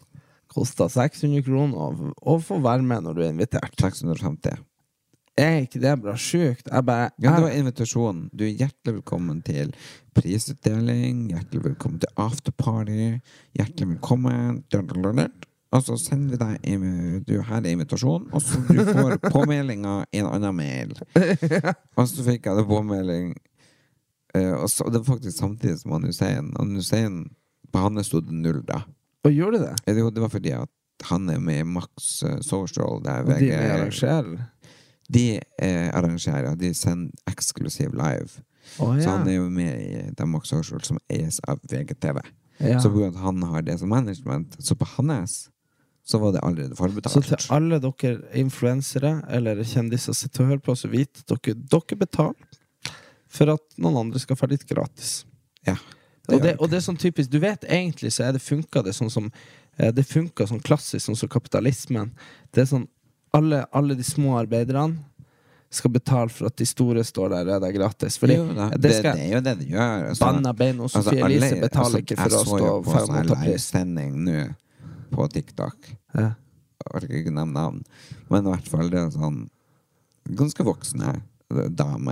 Kosta seks hundre kroner å- å få være med når du er invitert. seks hundre og femti. Er ikke det bra sjukt? Jeg bare Ja, det var jeg, invitasjon. Du er hjertelig velkommen til prisutdeling. Hjertelig velkommen til afterparty. Hjertelig velkommen. Og så sender vi deg invi- du her er invitasjon, og så du får påmeldinga i en annen mail. Og så fikk jeg det påmelding, eh, og så, det var faktisk samtidig som han Hussein. Han Hussein, på Hanne stod det null, da. Og gjorde det? Eh, Det, det var fordi at han er med i Max eh, Social, der Og de V G med arrangerer? De eh, arrangerer, de sender eksklusiv live. Å, Så ja. han er jo med i Danmark Social, som eies av V G T V. Ja. Så på grunn av at han har det som management, så på hans så var det allerede Så forbetalt. til alle dere influensere eller kjendiser sitter og hører på, så vit dere, dere betaler for at noen andre skal få litt gratis. Ja. Og det, og det er sånn typisk, du vet egentlig så er det funka det sånn som eh, det funka sånn klassisk sånn som kapitalismen. Det er sånn alle, alle de små arbeiderne skal betale for at de store står der og er der gratis. Fordi Jo da, det det, skal det er jo det de gjør. Altså, Banna bein og Sofie alle- Elise betaler altså, ikke for å jeg så stå jo og på få sånn motta pris. livesending nå på TikTok. Ja. Jeg orker ikke nevne navn, men i hvert fall det er sånn ganske voksne dame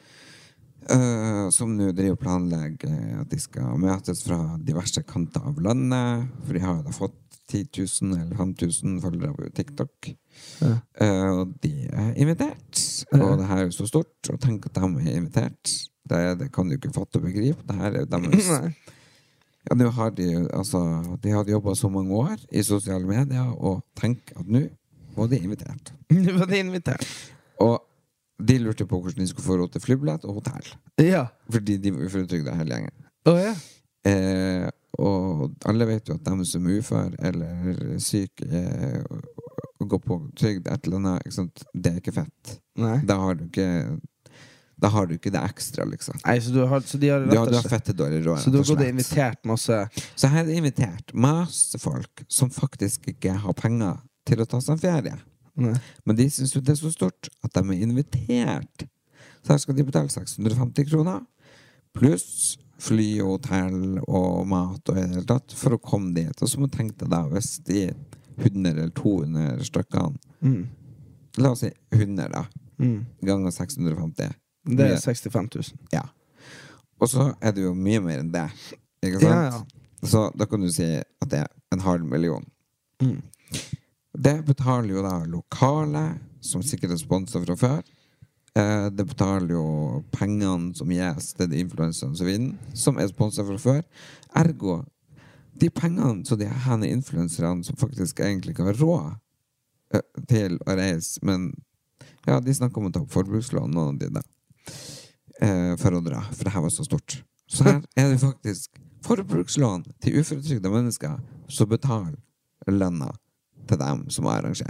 uh, som nå driver og planlegger at de skal møtes fra diverse kanter av landet, for de har jo da fått ti tusen eller fem tusen følgere på TikTok. Ja. Uh, og de er invitert. Ja. Og det her er jo så stort, og tenk at de er invitert. Det, det kan du ikke fatte og begripe. Det her er jo deres Nei. Ja, nå har de jo, altså, de hadde jobbet så mange år i sosiale medier, og tenk at nå var de invitert. Nå var de invitert. Og de lurte på hvordan de skulle få råd til flybillett og hotell. Ja. Fordi de var uføretrygda hele gjengen. Å ja. Eh, og alle vet jo at de som er ufør eller syk eh, og går på trygd et eller annet, ikke sant? Det er ikke fett. Nei. Da har du ikke Da har du ikke det ekstra, liksom. Nei, så, du har, så de har Du rett har, og du har slett fette dårlig råd. Så du har rett og gått og slett. invitert masse Så her er det invitert masse folk som faktisk ikke har penger til å ta seg en ferie. Nei. Men de synes jo det er så stort at de er invitert. Så her skal de betale seks hundre og femti kroner pluss fly og hotell og mat og i det hele tatt for å komme dit. Og så må du tenke deg da, hvis de hundre eller to hundre stykkene mm. La oss si hundre da Mm. ganger seks hundre og femti. Det er sekstifem tusen. Ja. Og så er det jo mye mer enn det. Ikke sant? Ja, ja. Så da kan du si at det er en halv million. Mm. Det betaler jo da lokale, som sikkert er sponset fra før. Eh, det betaler jo pengene som gis til de influenserne som vinner, som er sponset fra før. Ergo, de pengene som de her influenserne som faktisk egentlig ikke har råd eh, til å reise, men ja, de snakker om å ta opp forbrukslån, noen av de da. Eh, for å dra, for det her var så stort. Så her er det faktisk forbrukslån til uføretrygda mennesker som betaler lønna til dem som arrangerer.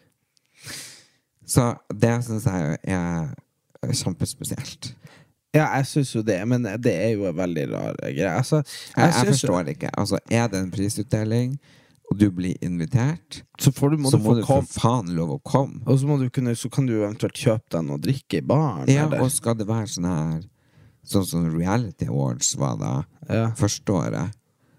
Så det synes jeg er kjempespesielt. Ja, jeg synes jo det, men det er jo en veldig rar greie. Altså, Jeg, jeg synes jo- forstår ikke. Altså, er det en prisutdeling, og du blir invitert, Så, får du, må så du må få du for komme. faen lov å komme. Og så, må du kunne, så kan du eventuelt kjøpe deg noe å drikke i baren. Ja, eller? og skal det være sånn her, sånn som Reality Awards var da, Ja. første året,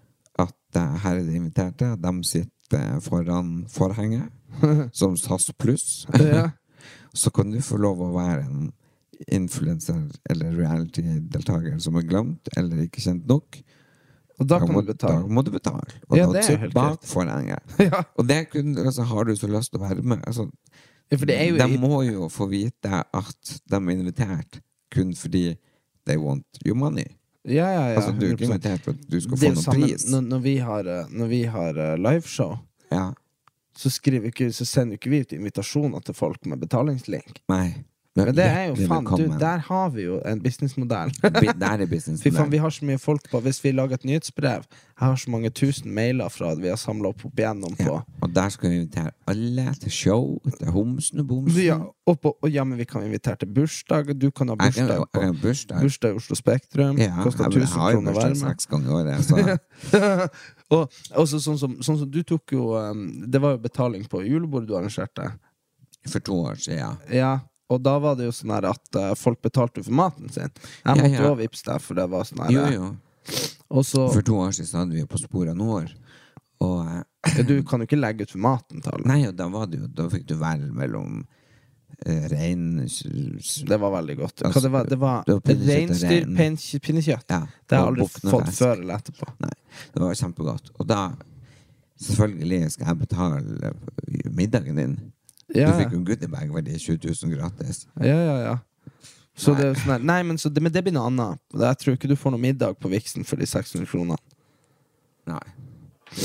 at uh, her er de inviterte, de sitter foran forhenget, som SAS Plus. Ja. Så kan du få lov å være en influencer eller reality-deltaker som er glemt, eller ikke kjent nok. Og da kan må, du betale. Da må du betale. Og Ja, da det er sitter helt bak greit. forhenget. Ja. Og det kunne, altså, har du så lyst til å være med? Altså, Ja, for det er jo de i- må jo få vite at de er invitert kun fordi they want your money. Ja, ja, ja. Altså, du er ikke hundre prosent. invitert for at du skal Det er få jo noen samme pris. når, når vi har, eh, når vi har eh, liveshow, Ja. så, skriver ikke, så sender ikke vi ut invitasjoner til folk med betalingslink. Nei. Men det er jo Hjertelig faen, du, velkommen. der har vi jo en businessmodell. Bi- Der er business. Fy faen, vi har så mye folk på. Hvis vi lager et nyhetsbrev, jeg har så mange tusen mailer fra at vi har samlet opp opp igjennom på. Ja. Og der skal vi invitere alle til show, til homsen og bomsen. Ja, og, på, og ja, men vi kan invitere til bursdag. Du kan ha Jeg kan bursdag jeg på kan ha bursdag. bursdag i Oslo Spektrum. Ja, Koster jeg, jeg tusen har jo kroner å bursdag være med. seks ganger i året, så Og også sånn som, sånn som du tok jo um, det var jo betaling på julebordet du arrangerte. for to år siden, ja. Ja, og da var det jo sånn her at uh, folk betalte jo for maten sin. Jeg Ja, måtte ja. jo også vippse deg, for det var sånn her. Jo, jo. Og så, For to år siden så hadde vi jo På sporet nord. Og eh, ja, du kan jo ikke legge ut for maten til alle. nei, og da var det jo Da fikk du velge mellom eh, rein s- s- Det var veldig godt. Hva Altså, det var, det var det var pinnekjøtt og reinsdyr, rein. pinne- pinnekjøtt. Ja, Det har jeg og aldri bukne fått fisk. før eller etterpå. Nei, det var kjempegodt. Og da selvfølgelig skal jeg betale eh, middagen din. Ja, Du fikk jo en goodiebag verdi tjue tusen gratis. ja, ja, ja. Så Nei. det er jo sånn her, nei, men, så det, men det blir noe annet. Jeg tror ikke du får noe middag på Vixen for de seks hundre kronene. Nei. Du får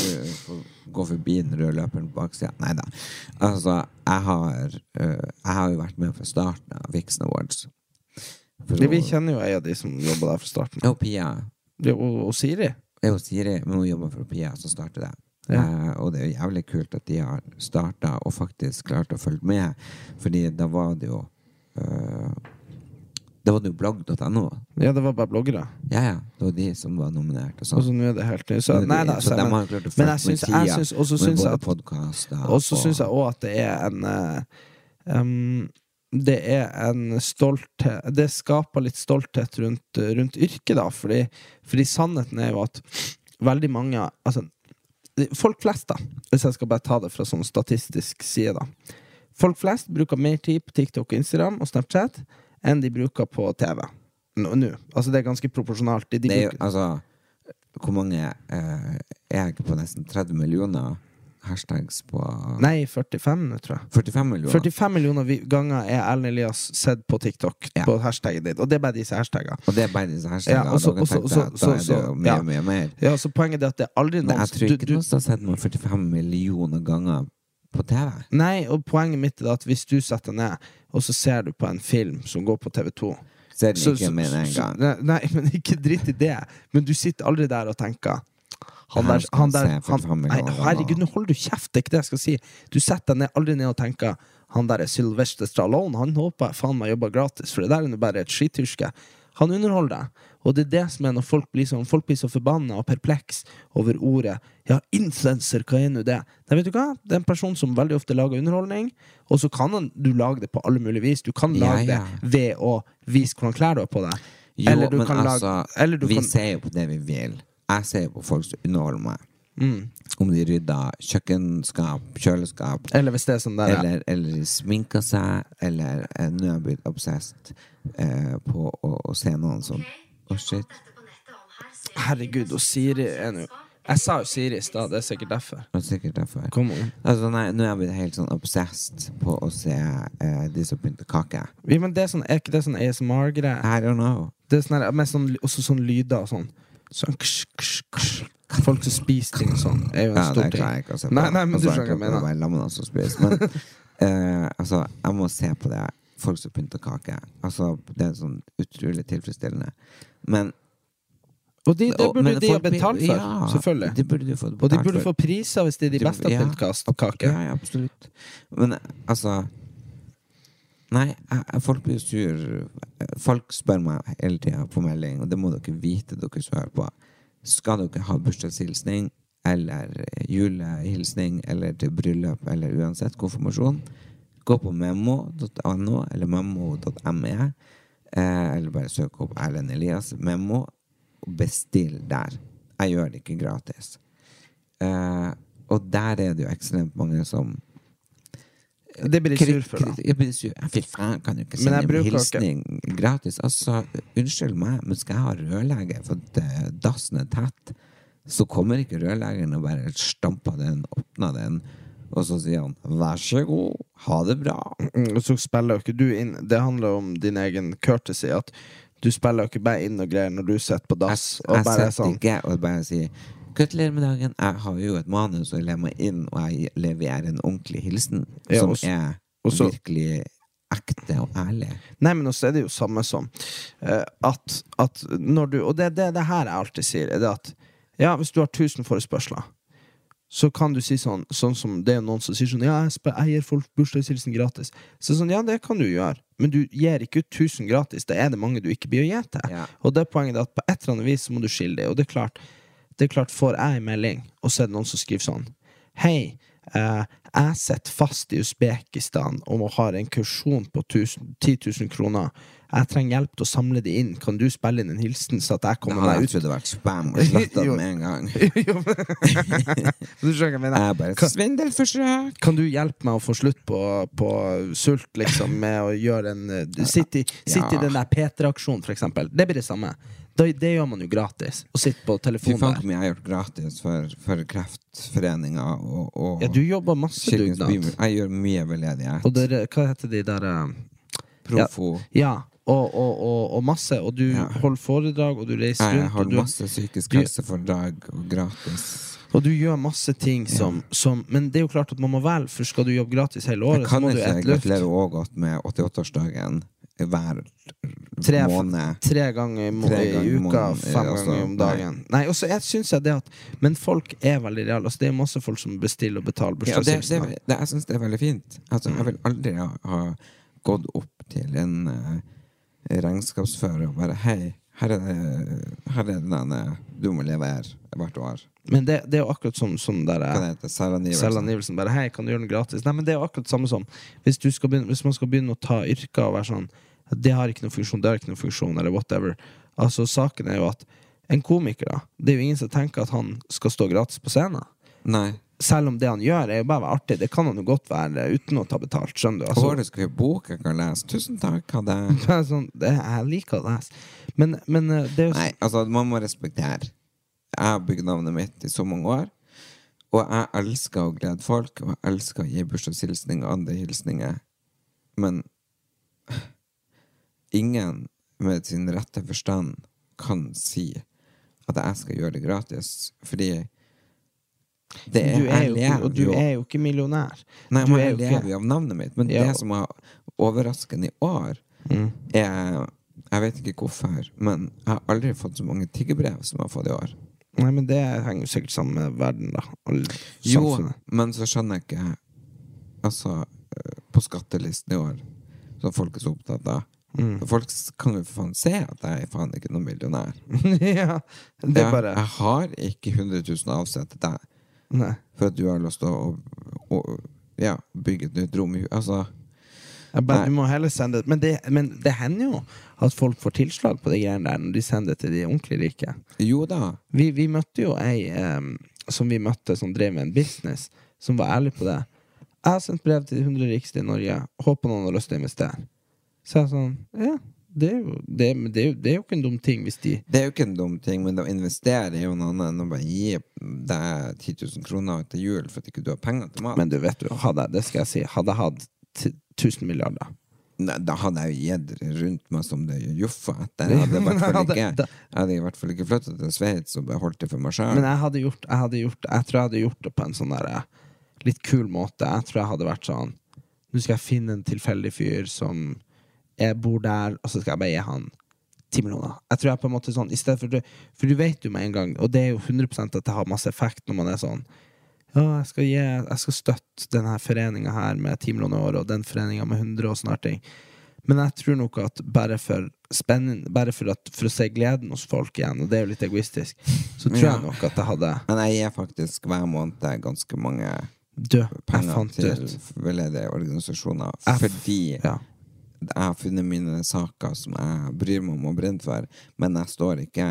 få gå forbi den røde løperen på baksiden. Neida. Altså, jeg har, uh, jeg har jo vært med fra starten av Vixen Awards. Det, vi kjenner jo en av de som jobber der fra starten. Og Pia. Ja, og, og Siri. Jeg og Siri, men hun jobber for Pia, så startet det. Ja. Uh, og det er jo jævlig kult at de har startet og faktisk klart å følge med. Fordi da var det jo uh, da var det jo blogg punktum no. Ja, det var bare bloggere. Ja, ja, det var de som var nominert og Og sånn. så nå er det helt ny. Så, nei, da, så så, de men, har jo klart å men følge jeg syns, med jeg syns, og så syns jeg at podcaster, og så syns jeg også at det er en uh, um, det er en stolthet. Det skaper litt stolthet rundt, rundt yrket, da, fordi, fordi sannheten er jo at veldig mange, altså folk flest, da, hvis jeg skal bare ta det fra sånn statistisk side, da, folk flest bruker mer tid på TikTok, Instagram og Snapchat enn de bruker på T V nå, nå. Altså det er ganske proporsjonalt de, de det er jo, bruker... altså hvor mange eh, er jeg på nesten tretti millioner hashtags på nei, førtifem nå, tror jeg førtifem millioner førtifem millioner vi- ganger er Erlend Elias sett på TikTok ja. på hashtagget ditt, og det er bare disse hashtagene og det er bare disse hashtags ja, og så- og dere og så- tenkte at så- da er det så- jo mye, ja. mye mer ja, så poenget er at det er aldri noen men jeg tror du- ikke du- noen som har sett meg førtifem millioner ganger på T V nei, og poenget mitt er at hvis du setter ned og så ser du på en film som går på T V to ser den så, ikke så, med en så, gang nei, nei, men ikke dritt i det men du sitter aldri der og tenker han Her der, skal han jeg der se han, førtifem nei, millioner ganger. herregud, nå holder du kjeft, det er ikke det jeg skal si du setter deg ned, aldri ned og tenker han der er Sylvester Stallone, han håper jeg faen meg jobber gratis, for det der er jo bare et skityrske han underholder deg, og det er det som er når folk blir sånn, folk blir så forbannet og perpleks over ordet, ja, influencer, hva er nå det? Nei, vet du hva? Det er en person som veldig ofte lager underholdning, og så kan han, du lage det på alle mulige vis, du kan lage Ja, ja. det ved å vise hvordan klær du har på deg, jo, eller du men kan altså lage, eller du vi kan, ser jo på det vi vil jeg ser jo på folk som underholder meg mm. om de rydder kjøkkenskap, kjøleskap eller hvis det er sånn der, eller, eller de sminker seg eller eh, nå er jeg blitt obsessed eh, på å, å se noen som oh shit herregud, og Siri er nå, jeg sa jo Siri i stad, det er sikkert derfor, og sikkert derfor kom on. altså nei, nå er jeg blitt helt sånn obsessed på å se eh, de som pynter kake Ja, men det er sånn, er ikke det sånn A S M R-greie? I don't know Det er sånn her, med sånn, også sånn lyder og sånn, sånn ksh, ksh, ksh. Folk som spiser ting og sånn, er jo en ja, det stor klarer ting. jeg ikke å se på Nei, nei, men Og du så er skjønner hva jeg det klart å mener. være sammen med noen som spiser men eh, altså, jeg må se på det folk som pynter kake altså, det er sånn utrolig tilfredsstillende men Og de, det Og- burde men de ha folk- betalt for, ja, selvfølgelig. de burde de få Og de betalt burde for. få priser hvis det er de De- beste ja, pyntkastkake. Ja, ja, absolutt. Men altså nei, jeg, jeg, folk blir sur. Folk spør meg hele tiden på melding, og det må dere vite, dere som hører på. Skal dere ha bursdagshilsning, eller julehilsning, eller til bryllup, eller uansett konfirmasjon, gå på memo punktum no, eller memo punktum me, eh, eller bare søk opp Erlend Elias memo, og bestill der. Jeg gjør det ikke gratis. Eh, og der er det jo ekstremt mange som Det blir de sur for, da. Jeg blir sur. Fy faen, kan du ikke Men jeg sende en bruker hilsning gratis? Altså, unnskyld meg, men skal jeg ha rørlegger for at eh, dassen er tett, så kommer ikke rørleggeren og bare stamper den, åpner den, og så sier han, vær så god, ha det bra. Mm, Og så spiller jo ikke du inn. Det handler om din egen courtesy, at du spiller jo ikke bare inn og greier når du sitter på dass, Jeg, og jeg bare er setter sånn. ikke og bare sier gratulerer med dagen, jeg har jo et manus og jeg lever meg inn og jeg leverer en ordentlig hilsen Ja, som og så- er og så- virkelig ekte og ærlig. Nei, men også er det jo samme som eh, at, at når du, og det er det, det her jeg alltid sier, er det at ja, hvis du har tusen forespørsler, så kan du si sånn, sånn som det er noen som sier sånn, ja, jeg, spør, jeg gir folk bursdagshilsen gratis. Så sånn, ja, det kan du gjøre, men du gir ikke ut tusen gratis, det er det mange du ikke blir å gi til. Ja. Og det er poenget at på et eller annet vis så må du skille det, og det er klart, det er klart, får jeg en melding, og så er det noen som skriver sånn, hei, eh, jeg sitter fast i Uzbekistan og har en kursjon på ti tusen kroner. Jeg trenger hjelp til å samle det inn. Kan du spille inn en hilsen så at jeg Det kommer hadde meg jeg ut? trodd det vært spam og slettet Jo. den med en gang. Jo, men- du skjønner hva jeg mener. Jeg bare, Kan- svindelforsøk! Kan du hjelpe meg å få slutt på, på sult, liksom, med å gjøre en uh, Sitt i, sitt i Ja. den der P tre-aksjonen, for eksempel. Det blir det samme. Da, det gjør man jo gratis. Å sitte på Fy telefonen faen der. hvor mye jeg har gjort gratis for, for kreftforeninger og, og Ja, du jobber masse Kirkens dugnad. Bymiljø. Jeg gjør mye veldedighet. Og dere, hva heter de der uh, Profo. Ja, og, og, og, og masse. Og du Ja. holder foredrag, og du reiser Jeg rundt. har Og du, masse psykisk du- helseforedrag og gratis. Og du gjør masse ting som, ja. som Men det er jo klart at man må vel, for skal du jobbe gratis hele året, så må du et løft. Jeg kan ikke også godt med åttiåtte-årsdagen hver tre, måned. Tre ganger i, tre ganger i uka, måned, fem altså, ganger om dagen. Nei, nei og så synes jeg det at Men folk er veldig reale. Altså, det er masse folk som bestiller og betaler bursdagshilsen. Ja, det, det, det, jeg synes det er veldig fint. Altså, jeg vil aldri ha, ha gått opp til en uh, regnskapsfører og bare hei, her er det, her er det denne du må levere hvert år. Men det, det er jo akkurat som sånn der selvangivelsen. Bare hei, kan du gjøre den gratis? Nei, men det er jo akkurat samme som hvis, du skal begynne, hvis man skal begynne å ta yrker og være sånn det har ikke noen funksjon, det har ikke noen funksjon eller whatever. Altså, saken er jo at en komiker da, det er jo ingen som tenker at han skal stå gratis på scenen. Nei. Selv om det han gjør er jo bare artig. Det kan han jo godt være uten å ta betalt, skjønner du? Altså, Hvor det skal vi bok jeg kan lese? Tusen takk, ha det. sånn, det jeg liker å lese. Men, men det er jo... Nei, altså, man må respektere. Jeg har bygget navnet mitt i så mange år, og jeg elsker å glede folk, og jeg elsker å gi bursdagshilsninger og andre hilsninger. Men ingen med sin rette forstand kan si at jeg skal gjøre det gratis, fordi det er, du er jo, ikke, og du jo. er jo ikke millionær. Nei, men jeg lever jo av navnet mitt. Men ja. Det som er overraskende i år mm. er, jeg vet ikke hvorfor, men jeg har aldri fått så mange tiggebrev som jeg har fått i år. Nei, men det henger jo sikkert sammen med verden da. Jo, men så skjønner jeg ikke altså, på skattelisten i år som folk er så opptatt av. Mm. Folk kan jo for faen se at jeg er faen ikke noen millionær. Ja, det er bare jeg, jeg har ikke hundre tusen avsett til deg. Nei. For at du har lyst til å, å, å ja, bygge et nytt rom. Altså bare, du må heller sende det. Men, det men det hender jo at folk får tilslag på de greiene der når de sender det til de ordentlig rike. Jo da. Vi, vi møtte jo ei um, som vi møtte som drev med en business, som var ærlig på det. Jeg har sendt brev til de hundre rikeste i Norge. Håper noen har lyst til å investere. Så jeg sånn, ja, det er, jo, det, er, det, er jo, det er jo ikke en dum ting hvis de... Det er jo ikke en dum ting, men å investere er jo noe annet enn å bare gi deg ti tusen kroner til jul for at ikke du har penger til mat. Men du vet jo, hadde, det skal jeg si, hadde jeg hatt tusen milliarder. Nei, da hadde jeg jo gitt rundt meg som det gjør juffa etter. Jeg hadde i hvert fall ikke, jeg hadde i hvert fall ikke flyttet til Sveits og beholdt det for meg selv. Men jeg hadde gjort, jeg hadde gjort, jeg tror jeg hadde gjort det på en sånn der litt kul måte. Jeg tror jeg hadde vært sånn, nå skal jeg finne en tilfeldig fyr som jeg bor der, og så skal jeg bare gi han ti millioner. Jeg tror jeg på en måte sånn, i stedet for du, for du vet jo med en gang, og det er jo hundre prosent at det har masse effekt når man er sånn, ja, jeg skal, gi, jeg skal støtte denne foreningen her med ti millioner år, og den foreningen med hundre og sånne ting. Men jeg tror nok at bare for spennende, bare for, at, for å se gleden hos folk igjen, og det er jo litt egoistisk, så tror ja. jeg nok at det hadde... Men jeg gir faktisk hver måned ganske mange du, penger til veldedige organisasjoner, jeg fordi... Ja. Jeg har funnet mine saker som jeg bryr meg om og brenner for, men jeg står ikke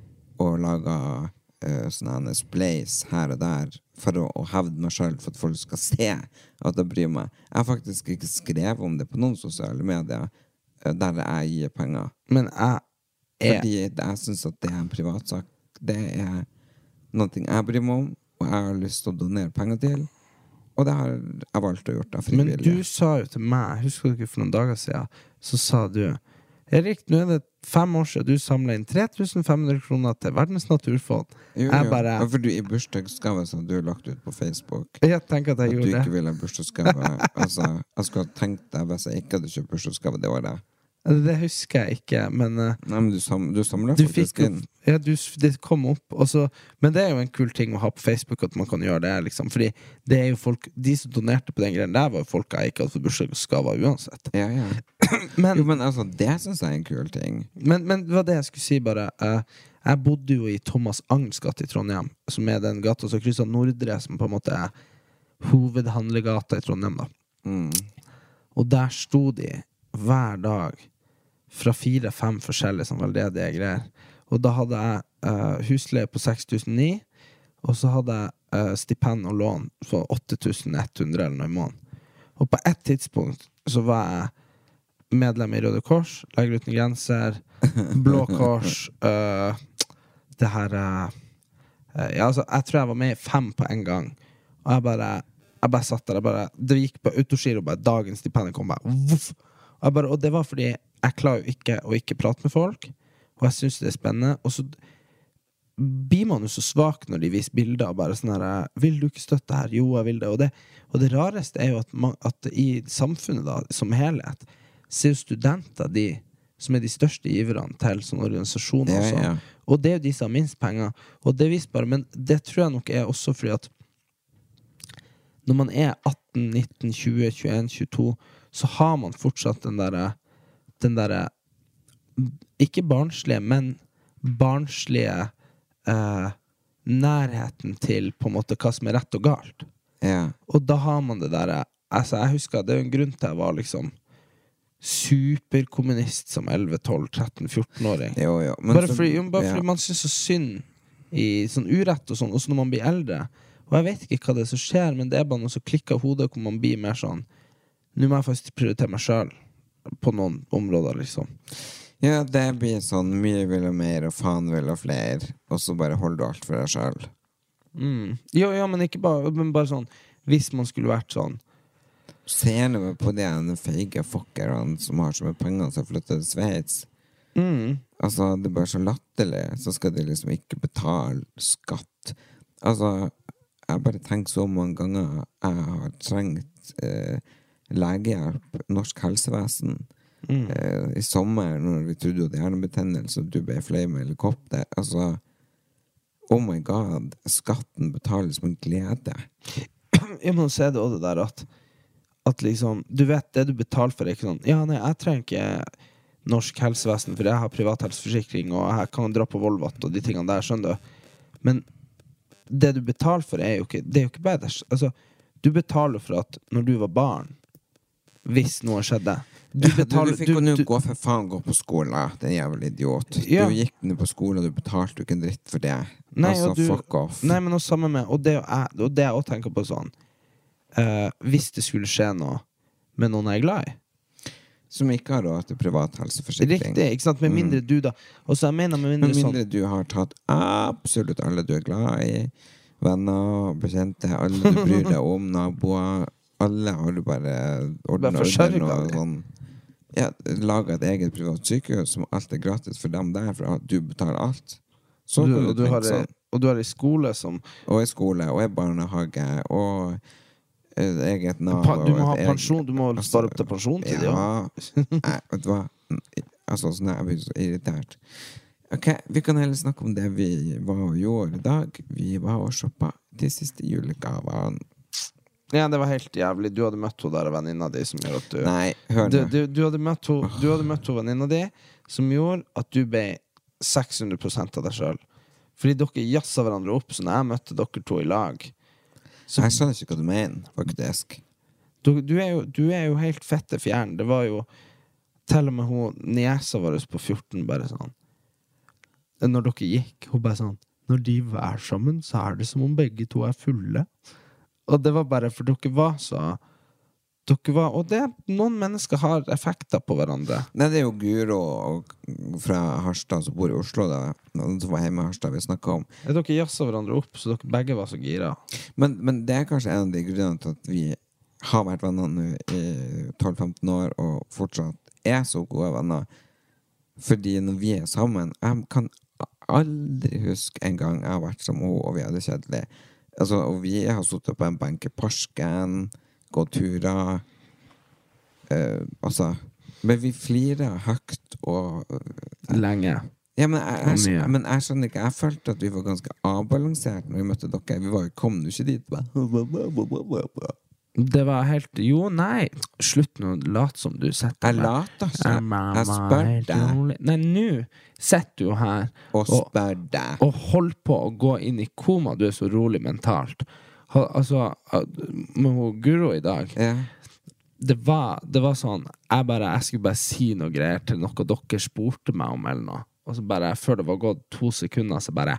og lager uh, sånne splays her og der for å, å hevde meg selv for at folk skal se at jeg bryr meg. Jeg har faktisk ikke skrevet om det på noen sosiale medier uh, der jeg gir penger. Men jeg er... Fordi jeg synes at det er en privatsak. Det er noe jeg bryr meg om, og jeg har lyst til å donere penger til. Og det har jeg valgt å gjøre det frivillig. Men du sa jo til meg, husker du ikke for noen dager siden, så sa du, Erik, nå er det fem år siden du samlet inn tre tusen fem hundre kroner til Verdens Naturfond. Jo, jo. Bare... Ja, for du i bursdagsgave som du har lagt ut på Facebook. Jeg tenker at jeg at gjorde det. At du ikke ville ha bursdagsgave. Altså, jeg skulle ha tenkt deg hvis jeg ikke hadde kjøpt bursdagsgave det året. Det husker jeg ikke, men... Nei, men du, sam, du samlet du faktisk fikk, inn. Ja, du, det kom opp, også, men det er jo en kul ting å ha på Facebook at man kan gjøre det, liksom, fordi det er jo folk, de som donerte på den greien der var jo folk jeg ikke hadde for bursdagsgaver uansett. Ja, ja. men, jo, men altså, det synes jeg er en kul ting. Men, men det var det jeg skulle si bare, uh, jeg bodde jo i Thomas Agns gate i Trondheim, som er den gata som krysser Nordre, som på en måte er hovedhandlegata i Trondheim da. Mm. Og der sto de hver dag fra fire-fem forskjellige som veldedige greier. Og da hadde jeg uh, husleie på seks tusen ni, og så hadde jeg uh, stipend og lån for åtte tusen ett hundre eller noe i måneden. Og på et tidspunkt så var jeg medlem i Røde Kors, Leger Uten Grenser, Blå Kors, uh, det her... Uh, uh, ja, altså, jeg tror jeg var med i fem på en gang. Og jeg bare, jeg bare satt der, jeg bare, det gikk på autogiro, bare dagens stipend kom bare, voff! Og, jeg bare, og det var fordi jeg klarer jo ikke å ikke prate med folk, og jeg synes det er spennende. Og så, blir man jo så svak når de viser bilder og bare sånn her, vil du ikke støtte her? Jo, jeg vil det. Og det, og det rareste er jo at, man, at i samfunnet da, som helhet, så er jo studenter de som er de største giverne til sånne organisasjoner og sånn. Ja, ja. Og det er jo de som har minst penger. Og det viser bare, men det tror jeg nok er også fordi at når man er atten, nitten, tjue, tjueen, tjueto, så har man fortsatt den der, den der, ikke barnslige, men barnslige eh, nærheten til på en måte hva som er rett og galt. Ja. Og da har man det der, altså jeg husker, det er jo en grunn til jeg var liksom superkommunist som elleve, tolv, tretten, fjorten-åring. Jo, jo. Men Bare så- fordi, jo, bare ja. fordi man synes så synd i sånn urett og sånn, også når man blir eldre. Og jeg vet ikke hva det er som skjer, men det er bare noe som klikker hodet hvor man blir mer sånn, nå må jeg faktisk prioritere meg selv på noen områder, liksom. Ja, det blir sånn, mye vil ha mer, og faen vil ha flere, og så bare holder du alt for deg selv. Mm. Jo, ja, men ikke bare, men bare sånn, hvis man skulle vært sånn, Ser du på de feige fuckerne som har så mye penger som flytter til Sveits? mm. Altså, det er bare så latterlig. Så skal de liksom ikke betale skatt. Altså, jeg bare tenker så mange ganger jeg har trengt eh, legehjelp, norsk helsevesen. Mm. Eh, I sommer, når vi trodde at hjernebetennelse og du ble flei med helikopter. Altså, oh my god, skatten betales med glede. Ja, men så er det også det der at at liksom, du vet det du betaler for er ikke sånn, ja, nei, jeg trenger ikke norsk helsevesen, for jeg har privat helseforsikring, og jeg kan dra på Volvat og de tingene der, skjønner du? Men det du betaler for er jo ikke, det er jo ikke bare det, altså, du betaler for at når du var barn, hvis noe skjedde, du betaler, du, du fikk jo nå gå for faen gå på skolen, det er en jævlig idiot. Ja. Du gikk nå på skolen, og du betalte jo ikke en dritt for det. Nei, altså, og du, fuck off. Nei, men også sammen med, og det, er, og det jeg også tenker på sånn, Uh, hvis det skulle skje noe med noen jeg er glad i, som ikke har råd til privat helseforsikring. riktig, ikke sant? Med mindre mm. du da, og så jeg mener med mindre, med mindre sånn, du har tatt absolutt alle du er glad i, venner, bekjente, alle du bryr deg om, naboer, alle har du bare ordnet forsørget og de. sånn. Ja, laget et eget privat sykehus som alt er gratis for dem der, for at du betaler alt. Så du, kan du og, du tenke har, sånn. og du har i skole som Og i skole, og i barnehage, og et eget nav. pa, du og må ha et pensjon, eget- du må altså, spare opp til pensjon til det, ja. Ja, nei, vet du hva? Altså, sånn jeg blir så irritert. Ok, vi kan heller snakke om det vi var og gjorde i dag. Vi var og shoppa de siste julegavene. Ja, det var helt jævlig. Du hadde møtt henne der og venninna di som gjør at du Nei, hør du, nå. du, du hadde møtt henne Du hadde møtt henne venninna di som gjorde at du ble seks hundre prosent av deg selv. Fordi dere jassa hverandre opp, så når jeg møtte dere to i lag så, Jeg skjønner ikke hva du mener, faktisk. du, du, er jo, du er jo helt fette fjern. Det var jo til og med hun niesa vår på fjorten bare sånn, når dere gikk, hun bare sånn, når de var sammen så er det som om begge to er fulle. Og det var bare for dere var så dere var, og det, noen mennesker har effekter på hverandre. Nei, det er jo Guro og, fra Harstad som bor i Oslo da, som var hjemme i Harstad vi snakket om. Ja, dere jassa hverandre opp, så dere begge var så gira. Men, men det er kanskje en av de grunnene til at vi har vært venner nå i tolv femten år og fortsatt er så gode venner. Fordi når vi er sammen, jeg kan aldri huske en gang jeg har vært som hun og vi hadde kjedelig. Altså, og vi har suttet på en benk i parken, gått turer, eh, altså, men vi flirer høyt og Lenge. ja, men jeg, jeg, Mye. jeg, men jeg skjønner ikke, jeg følte at vi var ganske avbalansert når vi møtte dere. Vi var jo, kom jo ikke dit bare. Det var helt, jo, nei, slutt nå, lat som du setter Jeg later ikke. Er mamma Jeg spør helt deg rolig? Nei, nå setter du jo her og spør deg. og hold på å gå inn i koma. Du er så rolig mentalt. Ha, altså, med hun Guro i dag, Ja. det var, det var sånn, jeg bare, jeg skulle bare si noe greier til noe dere spurte meg om eller noe. Og så bare, før det var gått to sekunder, så bare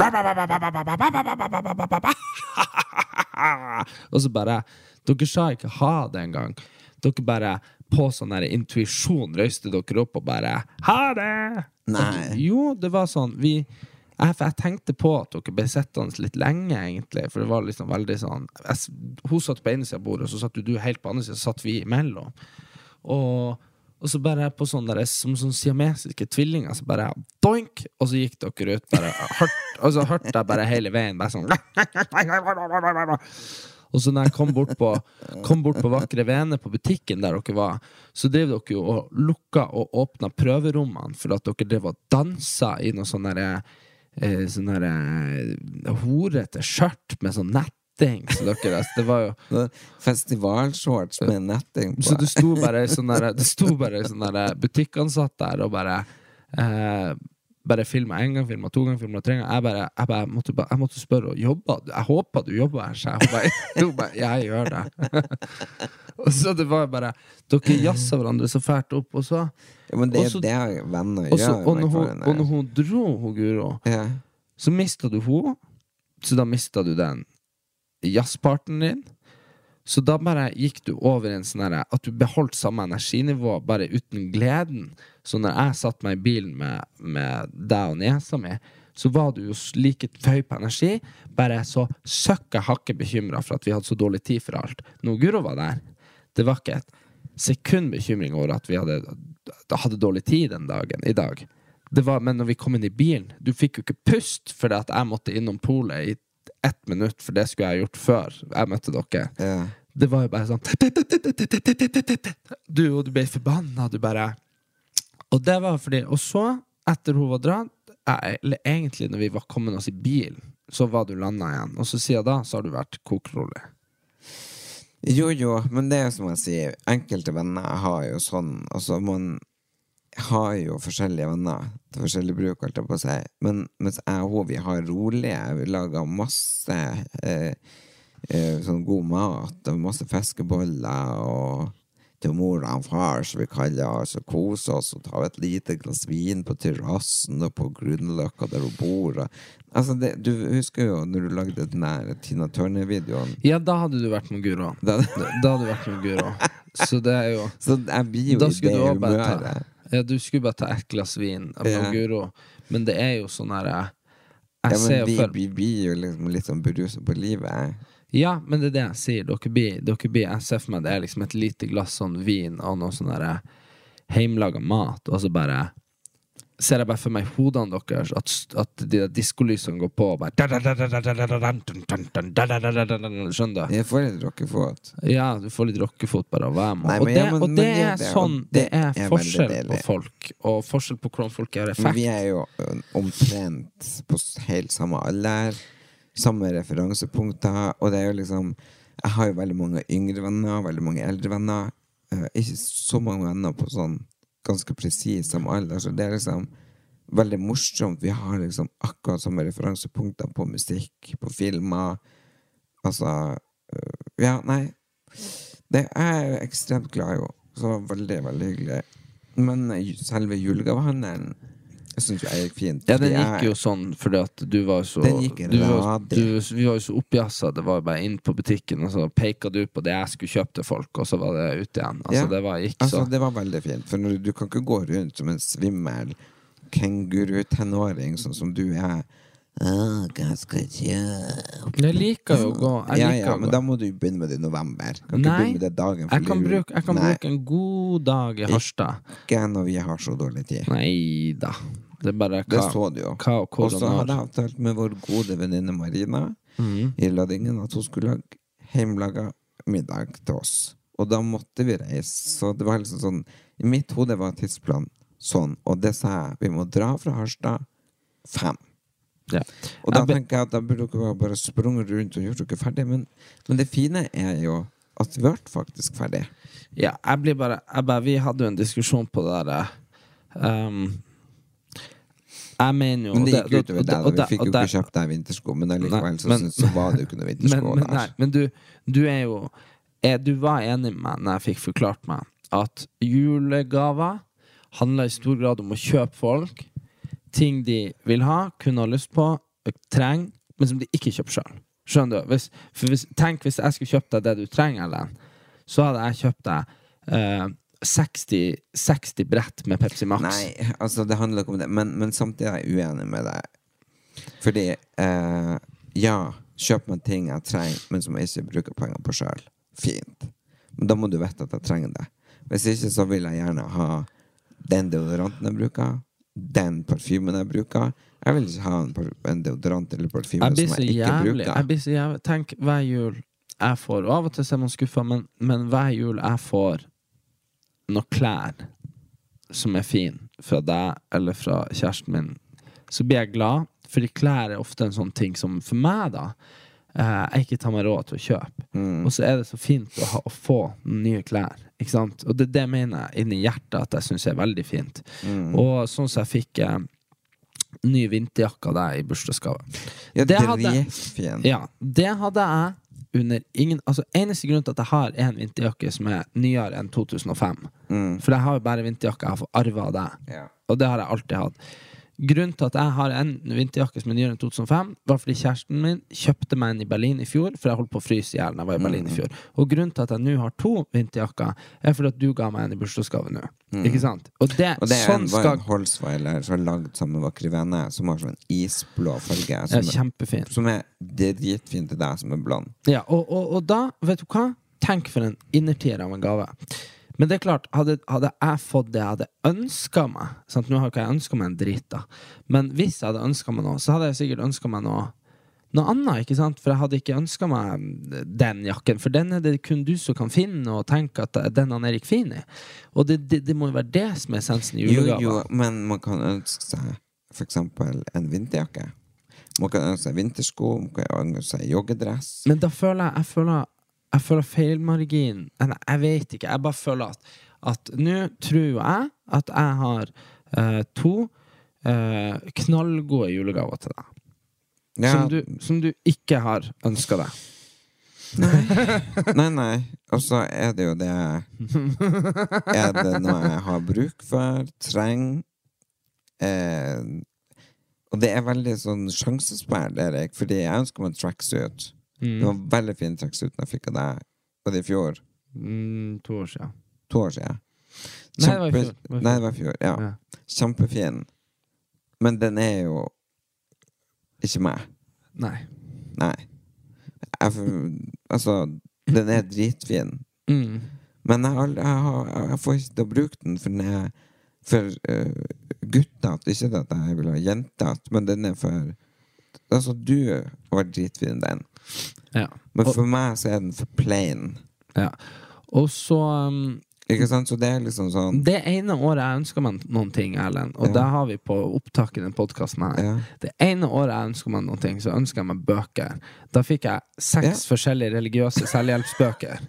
og så bare, dere sa ikke ha det en gang. Dere bare, på sånn der intuisjon, røyste dere opp og bare ha det! Nei. Jo, det var sånn, vi jeg, for jeg tenkte på at dere ble settende litt lenge egentlig, for det var liksom veldig sånn jeg, hun satt på ene siden av bordet, og så satt du, du helt på andre siden, så satt vi imellom og, og så bare på sånn der, som sånn siamesiske tvillinger, så bare doink, og så gikk dere ut bare, hørt, og så hørte jeg bare hele veien, bare sånn og så når jeg kom bort på kom bort på Vakre Vene på butikken der dere var, så drev dere jo og lukka og åpna prøverommene for at dere drev og dansa i noe sånn der eh, sånn der eh, horete skjørt med sånn nett så dere, det var jo festivalshorts med netting på. Så det sto bare sånn der, det sto bare sånn der butikkansatt der og bare eh, bare filmet en gang, filmet to gang, filmet tre gang jeg bare, jeg bare måtte, jeg måtte spørre jobber du? Jeg håper du jobber her så jeg bare, jeg, bare, jeg gjør det og så det var bare dere jasset hverandre så fælt opp og så ja, men det er også, det venner også, gjør og, når hun, og når hun dro hun Guro ja. så mistet du hun så da mistet du den jazzparten din så da bare gikk du over en sånn her at du beholdt samme energinivå bare uten gleden så når jeg satt meg i bilen med, med deg og nesa mi så var du jo like høy på energi bare så søkket hakke bekymret for at vi hadde så dårlig tid for alt når Guro var der det var ikke et sekund bekymring over at vi hadde, hadde dårlig tid den dagen i dag det var, men når vi kom inn i bilen du fikk jo ikke pust fordi at jeg måtte innom polet i ett minutt, for det skulle jeg gjort før jeg møtte dere. Ja. Det var jo bare sånn du, og du ble forbannet, du bare og det var fordi, og så etter hun var dratt, eller egentlig når vi var kommet oss i bilen, så var du landet igjen, og så siden da så har du vært kokrolig. Jo, jo, men det er som jeg sier, enkelte venner har jo sånn, altså man har jo forskjellige venner til forskjellige bruk, alt jeg på å si. Men mens jeg og vi har rolige, vi lager masse eh, eh, sånn god mat, og masse fiskeboller, og til mor og far, som vi kaller oss, og kose oss, og ta et lite glass vin på terrassen, og på Grünerløkka der hun bor. Og, altså, det, du husker jo når du lagde den der Tina Turner-videoen. Ja, da hadde du vært med Guro. Da, da hadde du vært med Guro. Så det er jo... Så jeg blir jo i det humøret. Ja, du skulle bare ta et glass vin av ja. Guro, men det er jo sånn her jeg ja, ser vi, for... vi blir jo liksom litt sånn beruset på livet. Ja, men det er det jeg sier. Dere blir, dere blir, jeg ser for meg det er liksom et lite glass sånn vin og noe sånn der heimlaget mat, og så bare ser jeg bare for meg hodene deres at, at de der diskolysene går på og bare skjønner du? Jeg får litt rockefot. Ja, du får litt rockefot bare av hver måte. Nei, og, men, det, ja, men, og det men, er det, sånn, det, det er, er forskjell på folk, og forskjell på hvordan folk gjør effekt. Men vi er jo omtrent på helt samme alder, samme referansepunkter, og det er jo liksom, jeg har jo veldig mange yngre venner, veldig mange eldre venner, uh, ikke så mange venner på sånn ganske precis som alle, så det er liksom veldig morsomt. Vi har liksom akkurat samme referansepunkter på musikk, på filmer, altså ja, nei det er jeg ekstremt glad i, så veldig, veldig hyggelig, men selve julegavehandelen jeg synes jo jeg gikk fint. Ja, den gikk jo sånn fordi at du var så den gikk du var, du, vi var jo så oppjasset, det var jo bare inn på butikken og så peket du på det jeg skulle kjøpe til folk og så var det ut igjen, altså ja, det var ikke altså, så det var veldig fint, for når, du kan ikke gå rundt som en svimmel kenguru-tenåring sånn som du er ah, hva skal jeg gjøre? Jeg liker jo å gå jeg ja, liker ja, å men gå. Da må du begynne med det i november kan Nei, ikke begynne med det dagen jeg kan, bruke, jeg kan bruke en god dag i Harstad ikke når vi har så dårlig tid Neida Det er bare hva, det så du jo. Hva og, og så hadde jeg avtalt med vår gode venninne Marina mm. i Ladingen at hun skulle lage hjemmelaget middag til oss. Og da måtte vi reise. Så det var liksom sånn, i mitt hode var tidsplan sånn, og det sa jeg, vi må dra fra Harstad fem. Ja. Og da tenker jeg at da burde dere bare sprunget rundt og gjort dere ferdig, men, men det fine er jo at vi ble faktisk ferdig. Ja, jeg blir bare, jeg bare vi hadde jo en diskusjon på det der um, jeg mener jo men det gikk det, utover deg, vi fikk jo ikke kjøpt deg vintersko, men allikevel så, men, så var det jo ikke noe vintersko men, men, nei, men du, du er jo er, du var enig med meg når jeg fikk forklart meg at julegaver handler i stor grad om å kjøpe folk ting de vil ha, kunne ha lyst på trenger, men som de ikke kjøper selv skjønner du? Hvis, for hvis, tenk hvis jeg skulle kjøpt deg det du trenger, Ellen så hadde jeg kjøpt deg uh, seksti, seksti brett med Pepsi Max. Nei, altså det handler ikke om det, men, men samtidig er jeg uenig med deg. Fordi, eh, ja, kjøp meg ting jeg trenger, men som jeg ikke bruker penger på selv. Fint. Men da må du vite at jeg trenger det. Hvis ikke så vil jeg gjerne ha den deodoranten jeg bruker, den parfymen jeg bruker. Jeg vil ikke ha en, par- en deodorant eller parfyme Jeg blir som så jeg ikke jævlig bruker. Jeg blir så jævlig Tenk hver jul jeg får Og av og til så er man skuffet men, men hver jul jeg får noen klær som er fin fra deg eller fra kjæresten min, så blir jeg glad. Fordi klær er ofte en sånn ting som for meg da eh, jeg ikke tar meg råd til å kjøpe. Mm. Og så er det så fint å, ha, å få nye klær, ikke sant? Og det, det mener jeg inni hjertet at jeg synes er veldig fint. Mm. Og sånn som jeg fikk eh, ny vinterjakke av deg i bursdagsgave. Ja, Det hadde- dritfin. Ja, det hadde jeg under ingen, altså eneste grunn til at jeg har en vinterjakke som er nyere enn to tusen og fem. Mm. For jeg har jo bare vinterjakke jeg har fått arvet av deg. Ja. Og det har jeg alltid hatt. Grunnen til at jeg har en vinterjakke som er nyere enn to tusen og fem, var fordi kjæresten min kjøpte meg en i Berlin i fjor, for jeg holdt på å fryse ihjel når jeg var i Berlin i fjor. Og grunnen til at jeg nå har to vinterjakker, er fordi at du ga meg en i bursdagsgave nå. Ikke sant? Og det, Og det er sånn en, var skal en Holzweiler som er lagd sammen med vakre venner, som har sånn isblå farge, Ja, som, er, kjempefin. som er dritfint til deg som er blond. Ja, og, og, og da, vet du hva? Tenk for en innertier av en gave. Men det er klart, hadde, hadde jeg fått det jeg hadde ønsket meg, sant? Nå har ikke jeg ønsket meg en drit da, men hvis jeg hadde ønsket meg noe, så hadde jeg sikkert ønsket meg noe, noe annet, ikke sant? For jeg hadde ikke ønsket meg den jakken, for den er det kun du som kan finne og tenke at den han Erik fin i. Og det, det, det må jo være det som er essensen i Jo, julegave. jo, men man kan ønske seg for eksempel en vinterjakke. Man kan ønske seg vintersko, man kan ønske seg joggedress. Men da føler jeg, jeg føler, jeg føler feilmargin. Nei, jeg vet ikke. Jeg bare føler at, at nå tror jeg at jeg har eh, to eh, knallgode julegaver til deg. Ja, Som, du, som du ikke har ønsket deg. nei, nei. Og så er det jo det Er det noe jeg har bruk for, trenger eh, og det er veldig sånn sjansespill, Erik, fordi jeg ønsker meg en tracksuit. Mm. Det var en veldig fin tracksuit jeg fikk av deg. Og det i fjor. Mm, to år siden. To år siden. Nei, det var i fjor. Det var i fjor. Nei, det var i fjor, ja. Ja. Kjempefin. Men den er jo ikke meg. Nei. Nei. Jeg, får- altså, den er dritfin. Mm. Men jeg, har aldri- jeg, har, jeg får ikke til å bruke den, for den er for uh, guttete. Ikke det at jeg vil ha jentete, men den er for Altså, du har vært dritfin i den. Ja. Men Og- for meg så er den for plain. Ja. Og så um, Ikke sant? Så det er liksom sånn det ene året jeg ønsker meg noen ting, Erlend, og Ja. det har vi på opptak i den podcasten her. Ja. Det ene året jeg ønsker meg noen ting, så ønsker jeg meg bøker. Da fikk jeg seks Ja. forskjellige religiøse selvhjelpsbøker.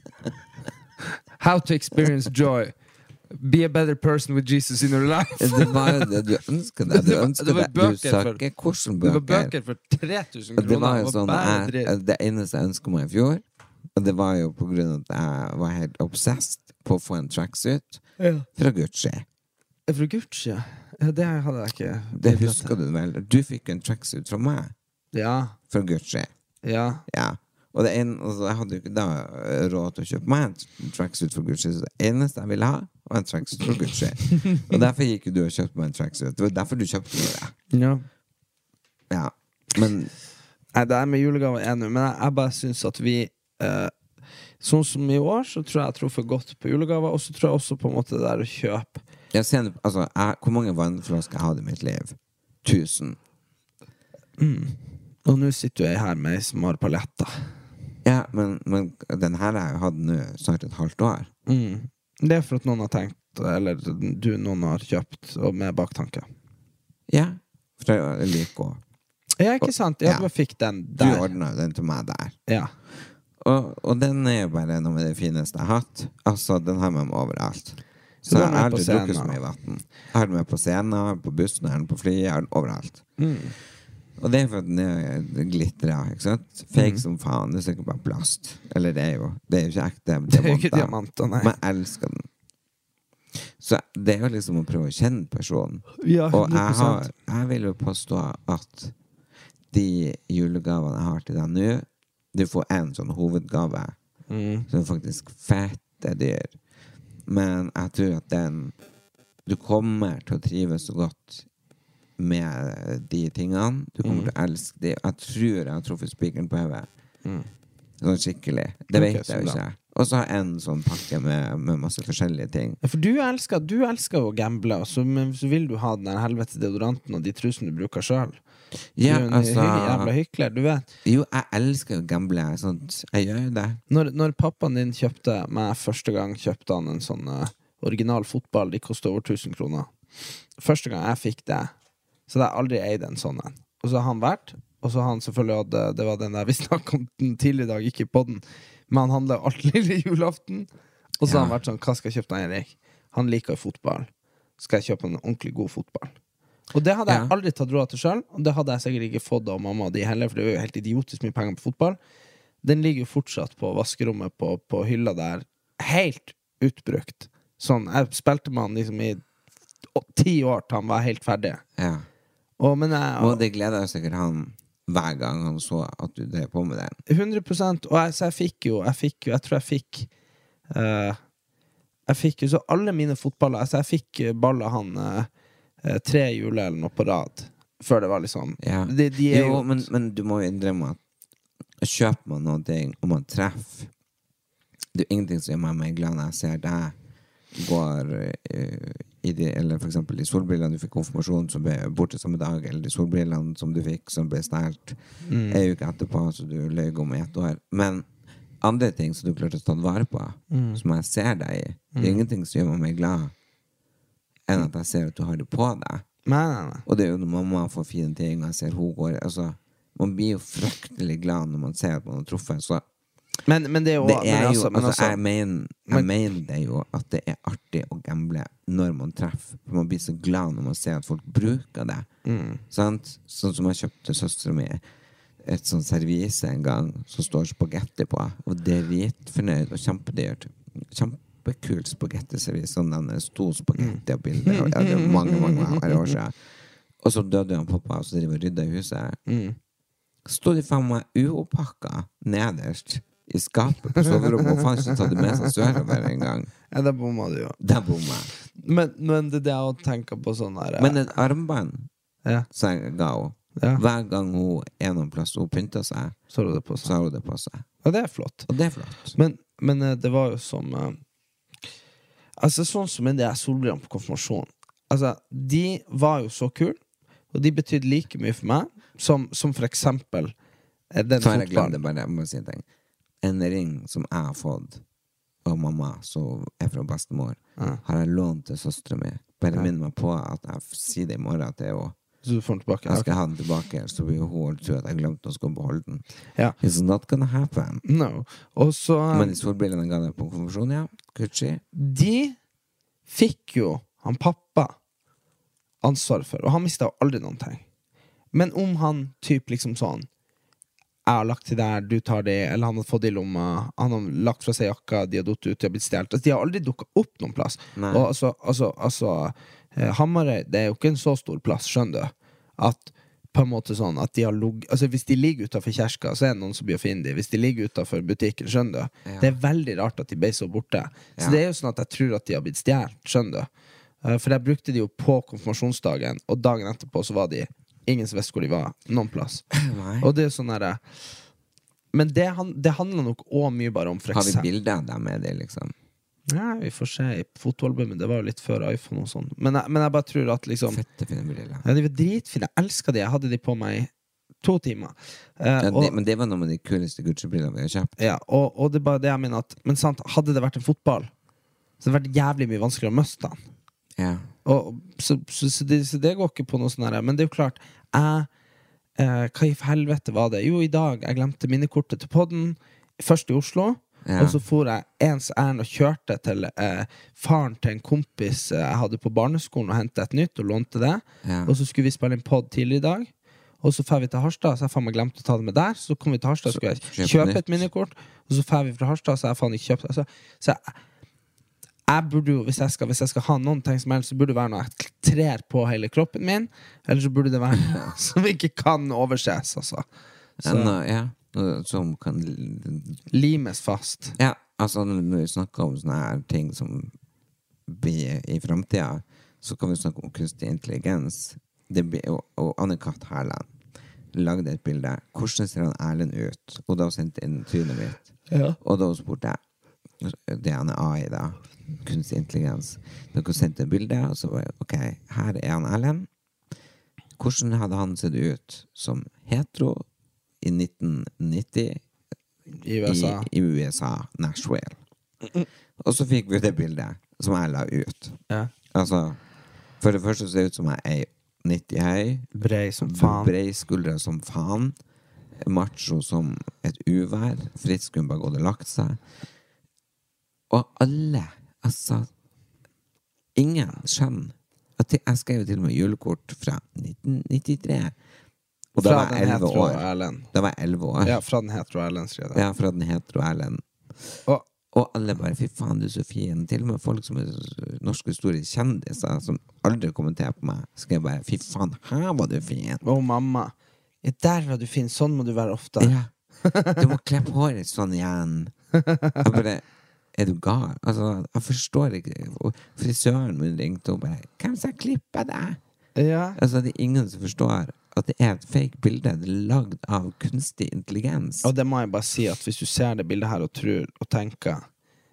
How to experience joy. Be a better person with Jesus in your life. Det var jo det du ønsket deg. Du Det var- ønsket det var deg Du bøker sa for- ikke hvordan Det var bøker. bøker for tre tusen Og det var kroner. jo Det sånn bare jeg, dritt. Det eneste jeg ønsket meg i fjor, og det var jo på grunn av at jeg var helt obsessed på å få en tracksuit Ja. fra Gucci. Fra Gucci, ja. Ja, det hadde jeg ikke. Det husker du vel? Du fikk en tracksuit fra meg Ja, fra Gucci. ja. Ja. Og det en, altså, jeg hadde jo ikke da eh, råd til å kjøpe meg en tracksuit fra Gucci, så det eneste jeg ville ha, var en tracksuit fra Gucci. Og derfor gikk jo du og kjøpte meg en tracksuit. Det var derfor du kjøpte meg det. ja. Ja. Men Nei, det er med julegave ennå, men jeg, jeg bare synes at vi eh, sånn som i år, så tror jeg jeg truffer godt på julegaver, og så tror jeg også på en måte det der å kjøpe. jeg ser, altså, jeg, hvor mange vannflasker jeg hadde i mitt liv? Tusen. Og nå sitter jeg her med ei som har paletter. Ja, men, men den her har jeg hatt nå snart et halvt år. Mm. Det er for at noen har tenkt, eller du noen har kjøpt, og med baktanke. Ja, for jeg liker å Ja, ikke sant? Jeg Ja. bare fikk den Du der. ordnet den til meg der. Ja. Og, og den er jo bare noe med det fineste jeg har hatt. Altså, den har med meg overalt. Så Du har jeg den har med på aldri drukket så scenen. mye vann. Jeg har den med på scenen, på bussen, jeg har den på flyet, jeg har den overalt. Mm. Og det er for at den er glitrer, ikke sant? Fake som faen, det er sikkert bare plast. Eller det er jo, det er jo ikke ekte Det er jo ikke diamanter. diamanter, nei. Men jeg elsker den. Så det er jo liksom å prøve å kjenne personen. Ja, Og jeg, hundre har, prosent. jeg vil jo påstå at de julegavene jeg har til deg nå, du får en sånn hovedgave Mm. som er faktisk fette dyr. Men jeg tror at den du kommer til å trives så godt med de tingene. Du kommer Mm. til å elske de. Jeg tror jeg har truffet spikeren på hodet. Mm. Sånn skikkelig. Det Ok, vet så jeg jo bra. ikke. Og så en sånn pakke med, med masse forskjellige ting. Ja, for du elsker, du elsker jo å gamble, og så, men så vil du ha den der helvete deodoranten og de trusene du bruker selv. Ja, du er en altså hy- jævla hykler, du vet. Jo, jeg elsker å gamble. Sånt. Jeg gjør jo det. Når, når pappaen din kjøpte meg første gang, kjøpte han en sånn uh, original fotball. De kostet over tusen kroner. Første gang jeg fikk det, så hadde jeg aldri eid en sånn en. Og så har han vært, og så har han selvfølgelig hadde, det var den der vi snakket om den tidligere i dag, ikke i podden, men han handler alt lille julaften. Og så har han vært sånn, hva skal jeg kjøpe deg, Erik? Han liker fotball. Skal jeg kjøpe en ordentlig god fotball? Og det hadde jeg Ja. aldri tatt råd til selv, og det hadde jeg sikkert ikke fått av mamma og de heller, for det er jo helt idiotisk mye penger på fotball. Den ligger jo fortsatt på vaskerommet på, på hylla der, helt utbrukt. Sånn, jeg spilte med han liksom i å- ti år til han var helt ferdig. Ja. Og, men jeg, Og det gleder sikkert han hver gang han så at du drev på med den. hundre prosent. Og jeg, så jeg fikk jo Jeg fikk jo Jeg tror jeg fikk eh, Jeg fikk jo så alle mine fotballer. Altså jeg fikk baller han eh, eh, tre juler eller noe på rad før det var liksom Ja. de, de er Jo, jo men, men du må jo innrømme at kjøper man noe og man treffer, det er jo ingenting som gjør meg mer glad når jeg ser deg går uh, i de, eller for eksempel de solbrillene du fikk konfirmasjon som ble borte samme dag, eller de solbrillene som du fikk som ble stjert Mm. en uke etterpå, så du løy om i ett år. Men andre ting som du klarte å ta vare på, Mm. som jeg ser deg i, det er ingenting som gjør meg mer glad enn at jeg ser at du har det på deg. Nei, nei, nei. Og det er jo når mamma får fine ting, og jeg ser hun går, altså, man blir jo fryktelig glad når man ser at man har truffet, så Men, men det er jo det men er jo, altså, men altså, altså, jeg mener, jeg men- mener det jo at det er artig å gamble når man treffer, for man blir så glad når man ser at folk bruker det. mm. Sant? Sånn som jeg kjøpte søstera mi et sånn servise en gang som står spagetti på, og det er dritfornøyd og kjempedyrt. Kjempekult spagettiservis, sånn den sto spagetti og bilder, ja, det er mange, mange, mange år siden. Og så døde han pappa, og så driver og rydda i huset. Mm. Stod de faen meg uoppakka nederst i skapet på soverommet, og faen ikke tatt det med seg sørover en gang. Ja, det bomma du jo. Der bomma jeg. Men, men det er det å tenke på sånn der Men et armbånd ja, som jeg ga henne, ja, hver gang hun er noen plass hun pynter seg, så har du det på så seg. har hun det på seg. Og det er flott. Og det er flott. Men, men eh, det var jo som eh, Altså sånn som med de her solbrillene på konfirmasjon. Altså, de var jo så kule, og de betydde like mye for meg som, som for eksempel eh, den Så har jeg glemt fotballen. det bare, jeg må si en ting. En ring som jeg har fått av mamma, som er fra bestemor, Ja. har jeg lånt til søstera mi. Bare Ja. minn meg på at jeg f- sier det i morgen at det er jo Så du får den tilbake. jeg skal ha den tilbake, så blir jo hun tro at jeg glemte å skulle beholde den. Ja. It's not gonna happen. No. Og så Men de solbrillene jeg ga deg på konfirmasjon, ja. Gucci. De fikk jo han pappa ansvar for, og han mistet jo aldri noen ting. Men om han typ liksom sånn jeg har lagt til der, du tar det, eller han har fått det i lomma, han har lagt fra seg jakka, de har dott ut, de har blitt stjert. Altså, de har aldri dukket opp noen plass. Nei. Og altså, altså, altså eh, Hamarøy, det er jo ikke en så stor plass, skjønner du? At på en måte sånn at de har logg... Altså hvis de ligger utenfor kjerska, så er det noen som blir å finne de. Hvis de ligger utenfor butikken, skjønner du? Ja. Det er veldig rart at de ble så borte. Så Ja. det er jo sånn at jeg tror at de har blitt stjert, skjønner du? Eh, For jeg brukte de jo på konfirmasjonsdagen, og dagen etterpå så var de ingen som visste hvor de var, noen plass. Nei. Og det er sånn der Men det, han, det handler nok også mye bare om for Har vi eksempel bilder av deg med det, liksom? Ja, vi får se i fotoalbumet. Det var jo litt før iPhone og sånn. Men, jeg- men jeg bare tror at liksom Fette fine briller. Ja, de var dritfine. Jeg elsket de. Jeg hadde de på meg i to timer. Eh, Ja, og, det, men det var noen av de kuleste Gucci-brillene vi har kjøpt. ja, og, og det er bare det jeg mener at Men sant, hadde det vært en fotball, så hadde det vært jævlig mye vanskeligere å miste den. Ja. Og, så, så, så, det, så det går ikke på noe sånn her. Men det er jo klart jeg, eh, Hva i helvete var det? Jo, i dag jeg glemte minnekortet til podden. Først i Oslo. Ja. Og så for jeg ens ærend og kjørte til eh, faren til en kompis eh, jeg hadde på barneskolen, og hentet et nytt og lånte det. Ja. Og så skulle vi spille en podd tidlig i dag. Og så fer vi til Harstad, så jeg faen meg glemte å ta det med der. Så kom vi til Harstad, så skulle jeg kjøp kjøpe nytt. et minnekort. Og så fer vi fra Harstad, så jeg faen ikke kjøpt altså, Så jeg, jeg burde jo, hvis jeg, skal, hvis jeg skal ha noen ting som helst, så burde det være noe jeg trer på hele kroppen min. Eller så burde det være noe som ikke kan overses, altså. Så Ennå, ja. Noe som kan limes fast. Ja, altså når vi snakker om sånne her ting som blir i fremtiden, så kan vi snakke om kunstig intelligens. Det blir, og, og Anne-Kat. Herland lagde et bilde. Hvordan ser han Erlend ut? Og da sendte jeg inn trynet mitt. Ja. Og da spurte jeg, D N A i det, kunstig intelligens. Dere sendte bildet, og så var jeg, ok, her er han Erlend. Hvordan hadde han sett ut som hetero i nitten nitti I U S A. i, i U S A, Nashville? Og så fikk vi det bildet som jeg la ut. Ja. Altså, for det første ser det ut som jeg er nitti høy, Brei som faen. brei skuldre som faen, macho som et uvær, frisk hun bare gått og lagt seg. Og alle, altså, ingen skjønner at jeg skrev til og med julekort fra nitten nittitre. Og da Fra var den jeg elleve hetero år. Erlend. Da var jeg elleve år. Ja, fra den hetero Erlend skrev det. Ja, fra den hetero Erlend. Og Og alle bare, fy faen, du er så fin. Til og med folk som er norske store kjendiser, som aldri kommenterer på meg, skrev bare, fy faen, her var du fin. Å, mamma. Ja, der var du fin. Sånn må du være ofte. Ja. Du må klippe håret sånn igjen. Jeg bare, er du gal? Altså, jeg forstår ikke. Og frisøren min ringte og bare, hvem skal klippe deg? Ja. Altså, det er ingen som forstår at det er et fake bilde. Det er lagd av kunstig intelligens. Og det må jeg bare si, at hvis du ser det bildet her og tror og tenker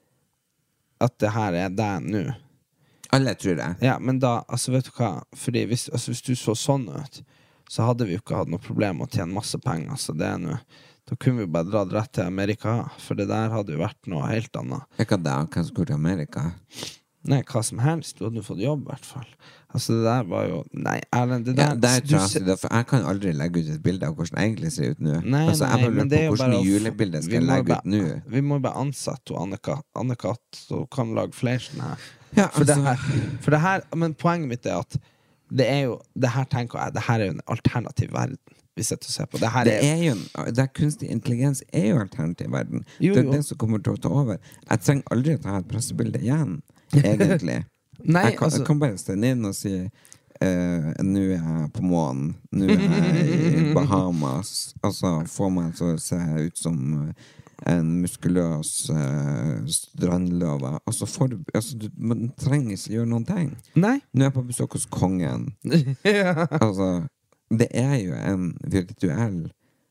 at det her er deg nå. Alle tror det. Ja, men da, altså vet du hva? Fordi hvis, altså, hvis du så sånn ut, så hadde vi jo ikke hatt noe problem med å tjene masse penger. Så det er nå, da kunne vi bare dratt rett til Amerika. For det der hadde jo vært noe helt annet. Ikke da, hva skulle til Amerika? Nei, hva som helst. Du hadde jo fått jobb, i hvert fall. Altså, det der var jo... Nei, Erlend, det der... Ja, det er du trasig, ser- da, for jeg kan aldri legge ut et bilde av hvordan jeg egentlig ser ut nå. Nei, altså, jeg nei, bare men lurer det er på jo hvordan bare å f- julebilde skal vi jeg må legge bare- ut nå. Vi må jo bare ansette og Anne-Kat, Anne-Kat, så kan lage flere sånne her. Ja, For det altså, her, for det her, men poenget mitt er at det er jo, det her tenker jeg, det her er jo en alternativ verden, hvis jeg til å se på. Det her det er, er jo en- det er kunstig intelligens er jo alternativ verden. Jo, Det er jo. det som kommer til å ta over. Jeg trenger aldri å ta et pressebilde igjen, egentlig. Nei, jeg, kan, altså, jeg kan bare stå inn og si eh, nå er jeg på månen, nå er jeg i Bahamas, altså få meg til å se ut som en muskuløs uh, strandløve. Altså, får du, altså du, man trenger ikke gjøre noen ting. nei. Nå er jeg på besøk hos kongen. Ja. Altså, det er jo en virtuell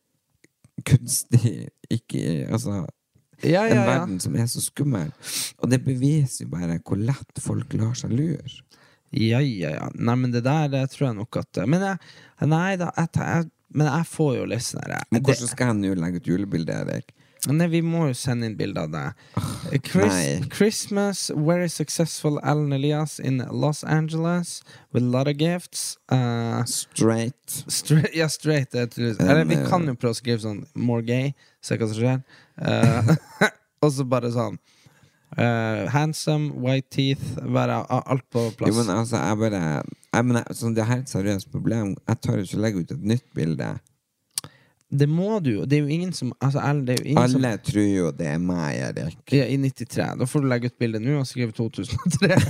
kunstig ikke, altså Ja, en ja, ja. verden som er så skummel. Og det beviser jo bare hvor lett folk lar seg lure. Ja, ja, ja. Nei, men det der, det tror jeg nok at Men jeg, nei da, jeg, jeg, men jeg får jo litt sånn her Men det- hvordan skal jeg nå legge ut julebilde, Erik? Nei, vi må jo sende inn bilder av det. Chris, nei. Christmas, very successful Alan Elias in Los Angeles with a lot of gifts. Uh, Straight. straight, ja, straight. Det er tydeligvis. Um, Eller vi eh, kan jo prøve å skrive sånn more gay, se hva som skjer. Uh, og så bare sånn uh, handsome, white teeth, bare a- alt på plass. Jo, men altså, jeg bare jeg, men jeg, sånn, det her er et seriøst problem. Jeg tør ikke legge ut et nytt bilde. Det må du jo. Det er jo ingen som altså, Erlend, det er jo ingen Alle tror jo det er meg, Erik. som ja, i nittitre. Da får du legge ut bildet nå og skrive to tusen og tre.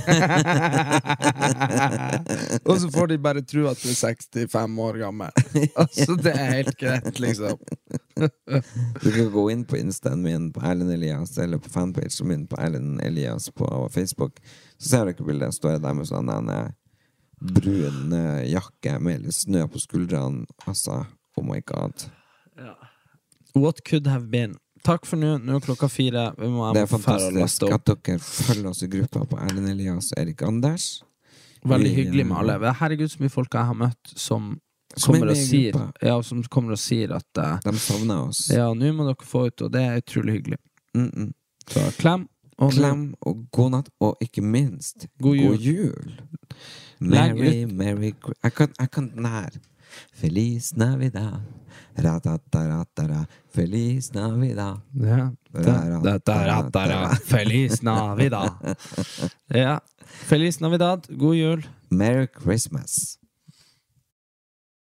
Og så får de bare tro at du er sekstifem år gammel. Altså, det er helt greit, liksom. Du kan gå inn på instaen min på Erlend Elias, eller på fanpagen min på Erlend Elias på Facebook. Så ser dere bildet. Står jeg der med sånn en eh, brun eh, jakke med litt snø på skuldrene. Altså, oh my god. What could have been. Takk for nå. Nå er klokka fire. Vi må Det er få ferdig å fantastisk laste opp. at dere følger oss i gruppa på Erlend Elias og Erik Anders. Veldig Vi, hyggelig med eh, alle. Herregud, så mye folk jeg har møtt som Som kommer er og med i sier gruppa. Ja, som kommer og sier at eh, De savner oss. ja, nå må dere få ut, og det er utrolig hyggelig. Mm -mm. Så klem. Og Klem og god natt, og ikke minst God jul. jul. Legg Merry, merry Chri- Jeg kan, jeg kan den her. Feliz Navidad. Ratataratara. Feliz Navidad. Ja. Da, da, da, da, da. Feliz Navidad. Ja. Feliz Navidad. God jul. Merry Christmas.